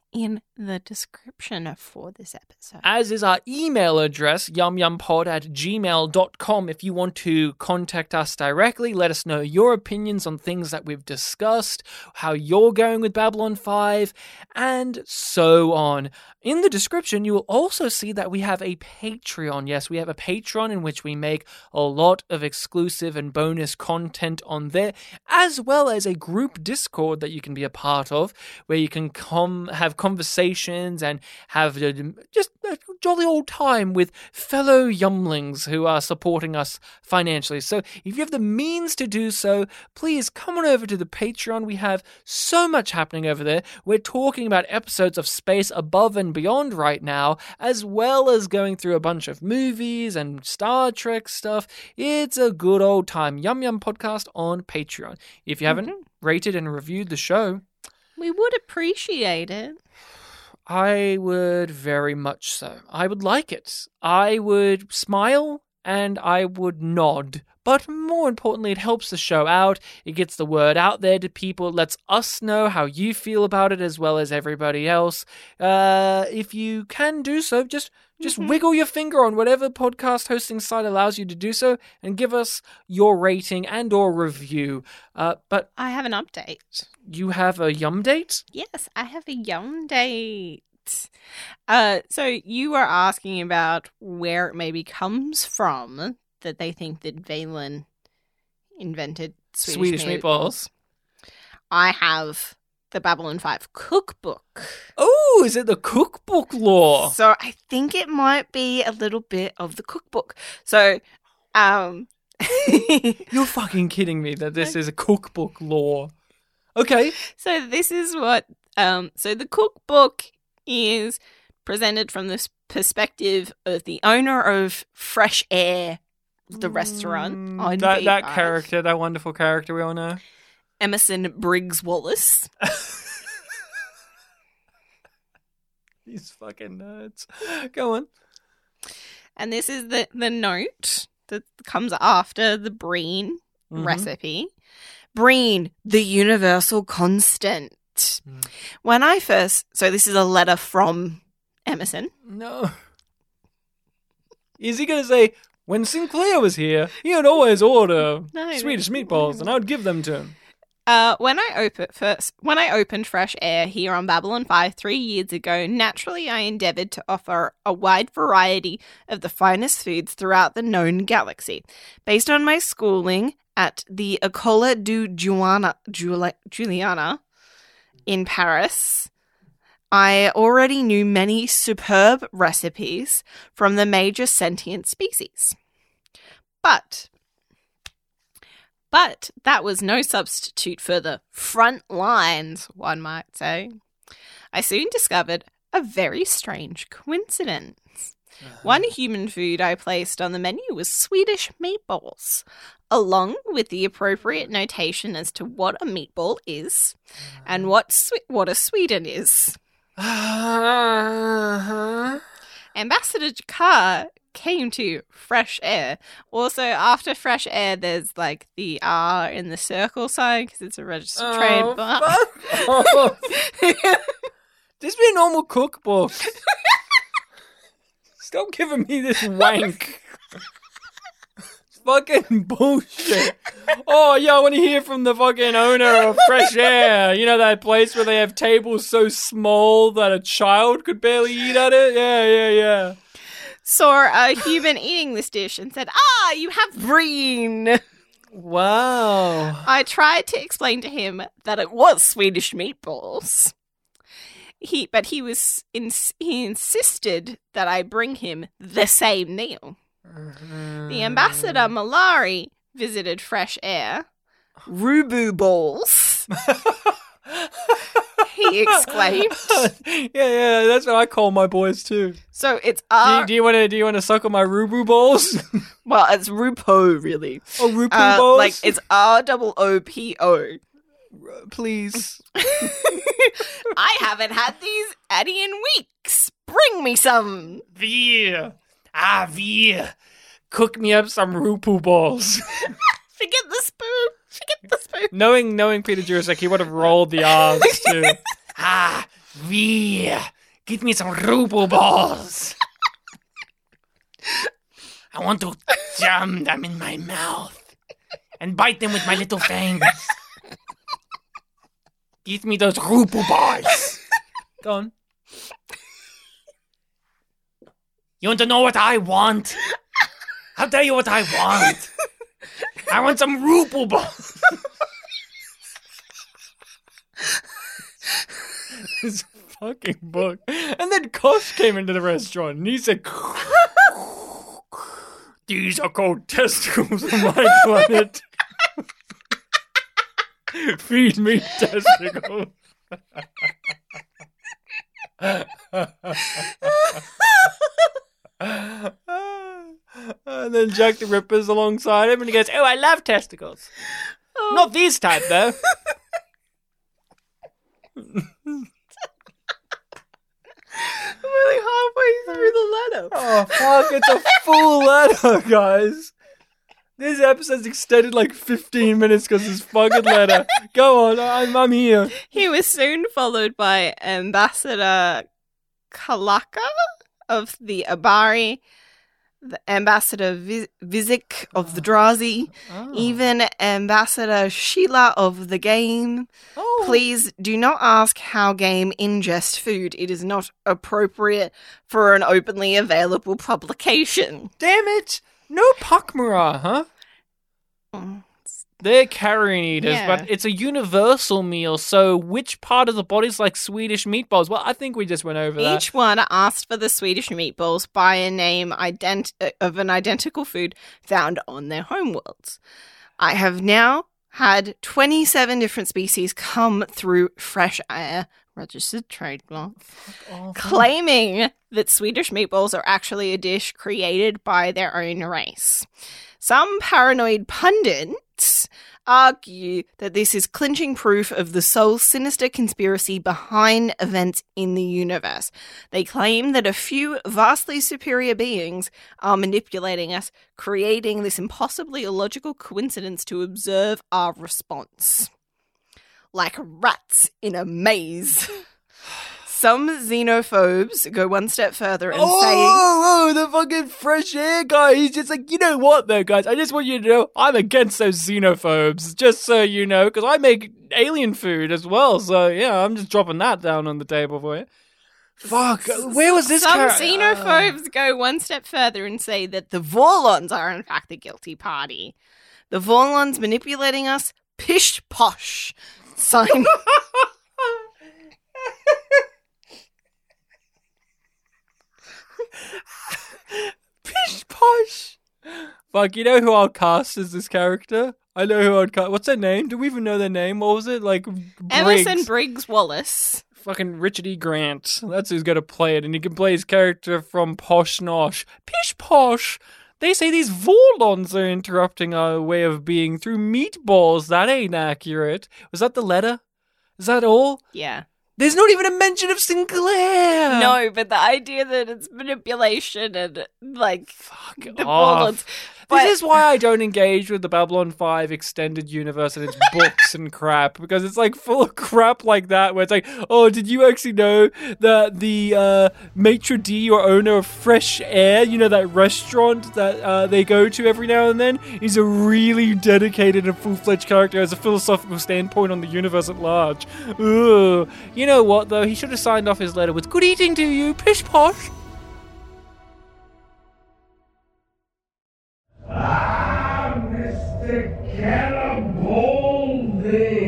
B: in the description for this episode.
A: As is our email address, yumyumpod@gmail.com. If you want to contact us directly, let us know your opinions on things that we've discussed, how you're going with Babylon 5, and so on. In the description, you will also see that we have a Patreon. Yes, we have a Patreon in which we make a lot of exclusive and bonus content on there, as well as a group Discord that you can be a part of, where you can have conversations and have just a jolly old time with fellow Yumlings who are supporting us financially. So if you have the means to do so, please come on over to the Patreon. We have so much happening over there. We're talking about episodes of Space Above and Beyond right now, as well as going through a bunch of movies and Star Trek stuff. It's a good old time. Yum Yum Podcast on Patreon. If you haven't rated and reviewed the show,
B: we would appreciate it.
A: I would very much so. I would like it. I would smile and I would nod. But more importantly, it helps the show out. It gets the word out there to people. It lets us know how you feel about it as well as everybody else. If you can do so, just wiggle your finger on whatever podcast hosting site allows you to do so and give us your rating and or review. But
B: I have an update.
A: You have a Yum date?
B: Yes, I have a Yum date. So you were asking about where it maybe comes from that they think that Valen invented Swedish meatballs. I have the Babylon 5 cookbook.
A: Oh, is it the cookbook lore?
B: So I think it might be a little bit of the cookbook. So,
A: You're fucking kidding me that this is a cookbook lore. Okay.
B: So this is what, so the cookbook is presented from this perspective of the owner of Fresh Air, the restaurant on
A: that
B: B5.
A: character, that wonderful character we all know.
B: Emerson Briggs Wallace.
A: These fucking nerds. Go on.
B: And this is the note that comes after the Breen recipe. Breen, the universal constant. When I first... So this is a letter from Emerson.
A: No. Is he going to say, when Sinclair was here, he would always order Swedish meatballs, and I would give them to him?
B: When I opened Fresh Air here on Babylon 5 3 years ago, naturally I endeavoured to offer a wide variety of the finest foods throughout the known galaxy. Based on my schooling at the École du Juliana in Paris, I already knew many superb recipes from the major sentient species. But that was no substitute for the front lines, one might say. I soon discovered a very strange coincidence. One human food I placed on the menu was Swedish meatballs, along with the appropriate notation as to what a meatball is and what a Sweden is. Ambassador Jakar came to Fresh Air. Also, after Fresh Air, there's like the R in the circle sign because it's a registered trademark.
A: This be a normal cookbook. Stop giving me this wank. It's fucking bullshit. Oh, yeah, I want to hear from the fucking owner of Fresh Air. You know that place where they have tables so small that a child could barely eat at it? Yeah.
B: Saw a human eating this dish and said, you have Breen.
A: Wow.
B: I tried to explain to him that it was Swedish meatballs. He insisted that I bring him the same meal. The ambassador Malari visited Fresh Air. Rubu balls. He exclaimed.
A: Yeah, that's what I call my boys too.
B: So it's
A: Do you want to suck on my Rubu balls?
B: Well, it's Rupo really.
A: Oh, Rupu balls.
B: Like it's ROOPO.
A: Please.
B: I haven't had these Eddie in weeks. Bring me some.
A: Veer. Cook me up some Rupu balls.
B: Forget the spoon.
A: Knowing Peter Jurasek, he would have rolled the R's too. Get me some Rubu balls. I want to jam them in my mouth and bite them with my little fangs. Give me those Rubu balls. Go on. You want to know what I want? I'll tell you what I want. I want some Rubu balls. This fucking book. And then Kosh came into the restaurant and he said, these are called testicles on my planet. Feed me testicles. And then Jack the Ripper's alongside him and he goes, oh, I love testicles. Not these type, though.
B: I'm only halfway through the letter.
A: Oh, fuck, it's a full letter, guys. This episode's extended like 15 minutes because this fucking letter. Go on, I'm here.
B: He was soon followed by Ambassador Kalaka of the Abari, the Ambassador Vizik of the Drazi, even Ambassador Sheila of the Game.
A: Oh.
B: Please do not ask how Game ingest food. It is not appropriate for an openly available publication.
A: Damn it! No Pakmara, huh? They're carrion eaters,
B: Yeah.
A: but it's a universal meal, so which part of the body's like Swedish meatballs? Well, I think we just went over that.
B: Each one asked for the Swedish meatballs by a name of an identical food found on their homeworlds. I have now had 27 different species come through Fresh Air, registered trademark, claiming that Swedish meatballs are actually a dish created by their own race. Some paranoid pundits argue that this is clinching proof of the sole sinister conspiracy behind events in the universe. They claim that a few vastly superior beings are manipulating us, creating this impossibly illogical coincidence to observe our response. Like rats in a maze. Some xenophobes go one step further and say...
A: Oh, the fucking Fresh Air guy. He's just like, you know what, though, guys? I just want you to know I'm against those xenophobes, just so you know, because I make alien food as well. So, yeah, I'm just dropping that down on the table for you. Fuck, where was this
B: Some xenophobes go one step further and say that the Vorlons are, in fact, the guilty party. The Vorlons manipulating us, pish posh. Sign...
A: Pish posh. Fuck, you know who I'll cast as this character? I know who I'd cast. What's their name? Do we even know their name? What was it? Like,
B: Emerson Briggs Wallace.
A: Fucking Richard E. Grant. That's who's going to play it. And he can play his character from Posh Nosh. Pish posh. They say these Vorlons are interrupting our way of being through meatballs. That ain't accurate. Was that the letter? Is that all?
B: Yeah.
A: There's not even a mention of Sinclair.
B: No, but the idea that it's manipulation and, like, the
A: off.
B: Vorlons.
A: This is why I don't engage with the Babylon 5 extended universe and its books and crap, because it's like full of crap like that, where it's like, oh, did you actually know that the maitre d' or owner of Fresh Air, you know, that restaurant that they go to every now and then, is a really dedicated and full-fledged character, has a philosophical standpoint on the universe at large. Ugh. You know what, though? He should have signed off his letter with, good eating to you, pish posh.
C: Mr. Cannonball Day.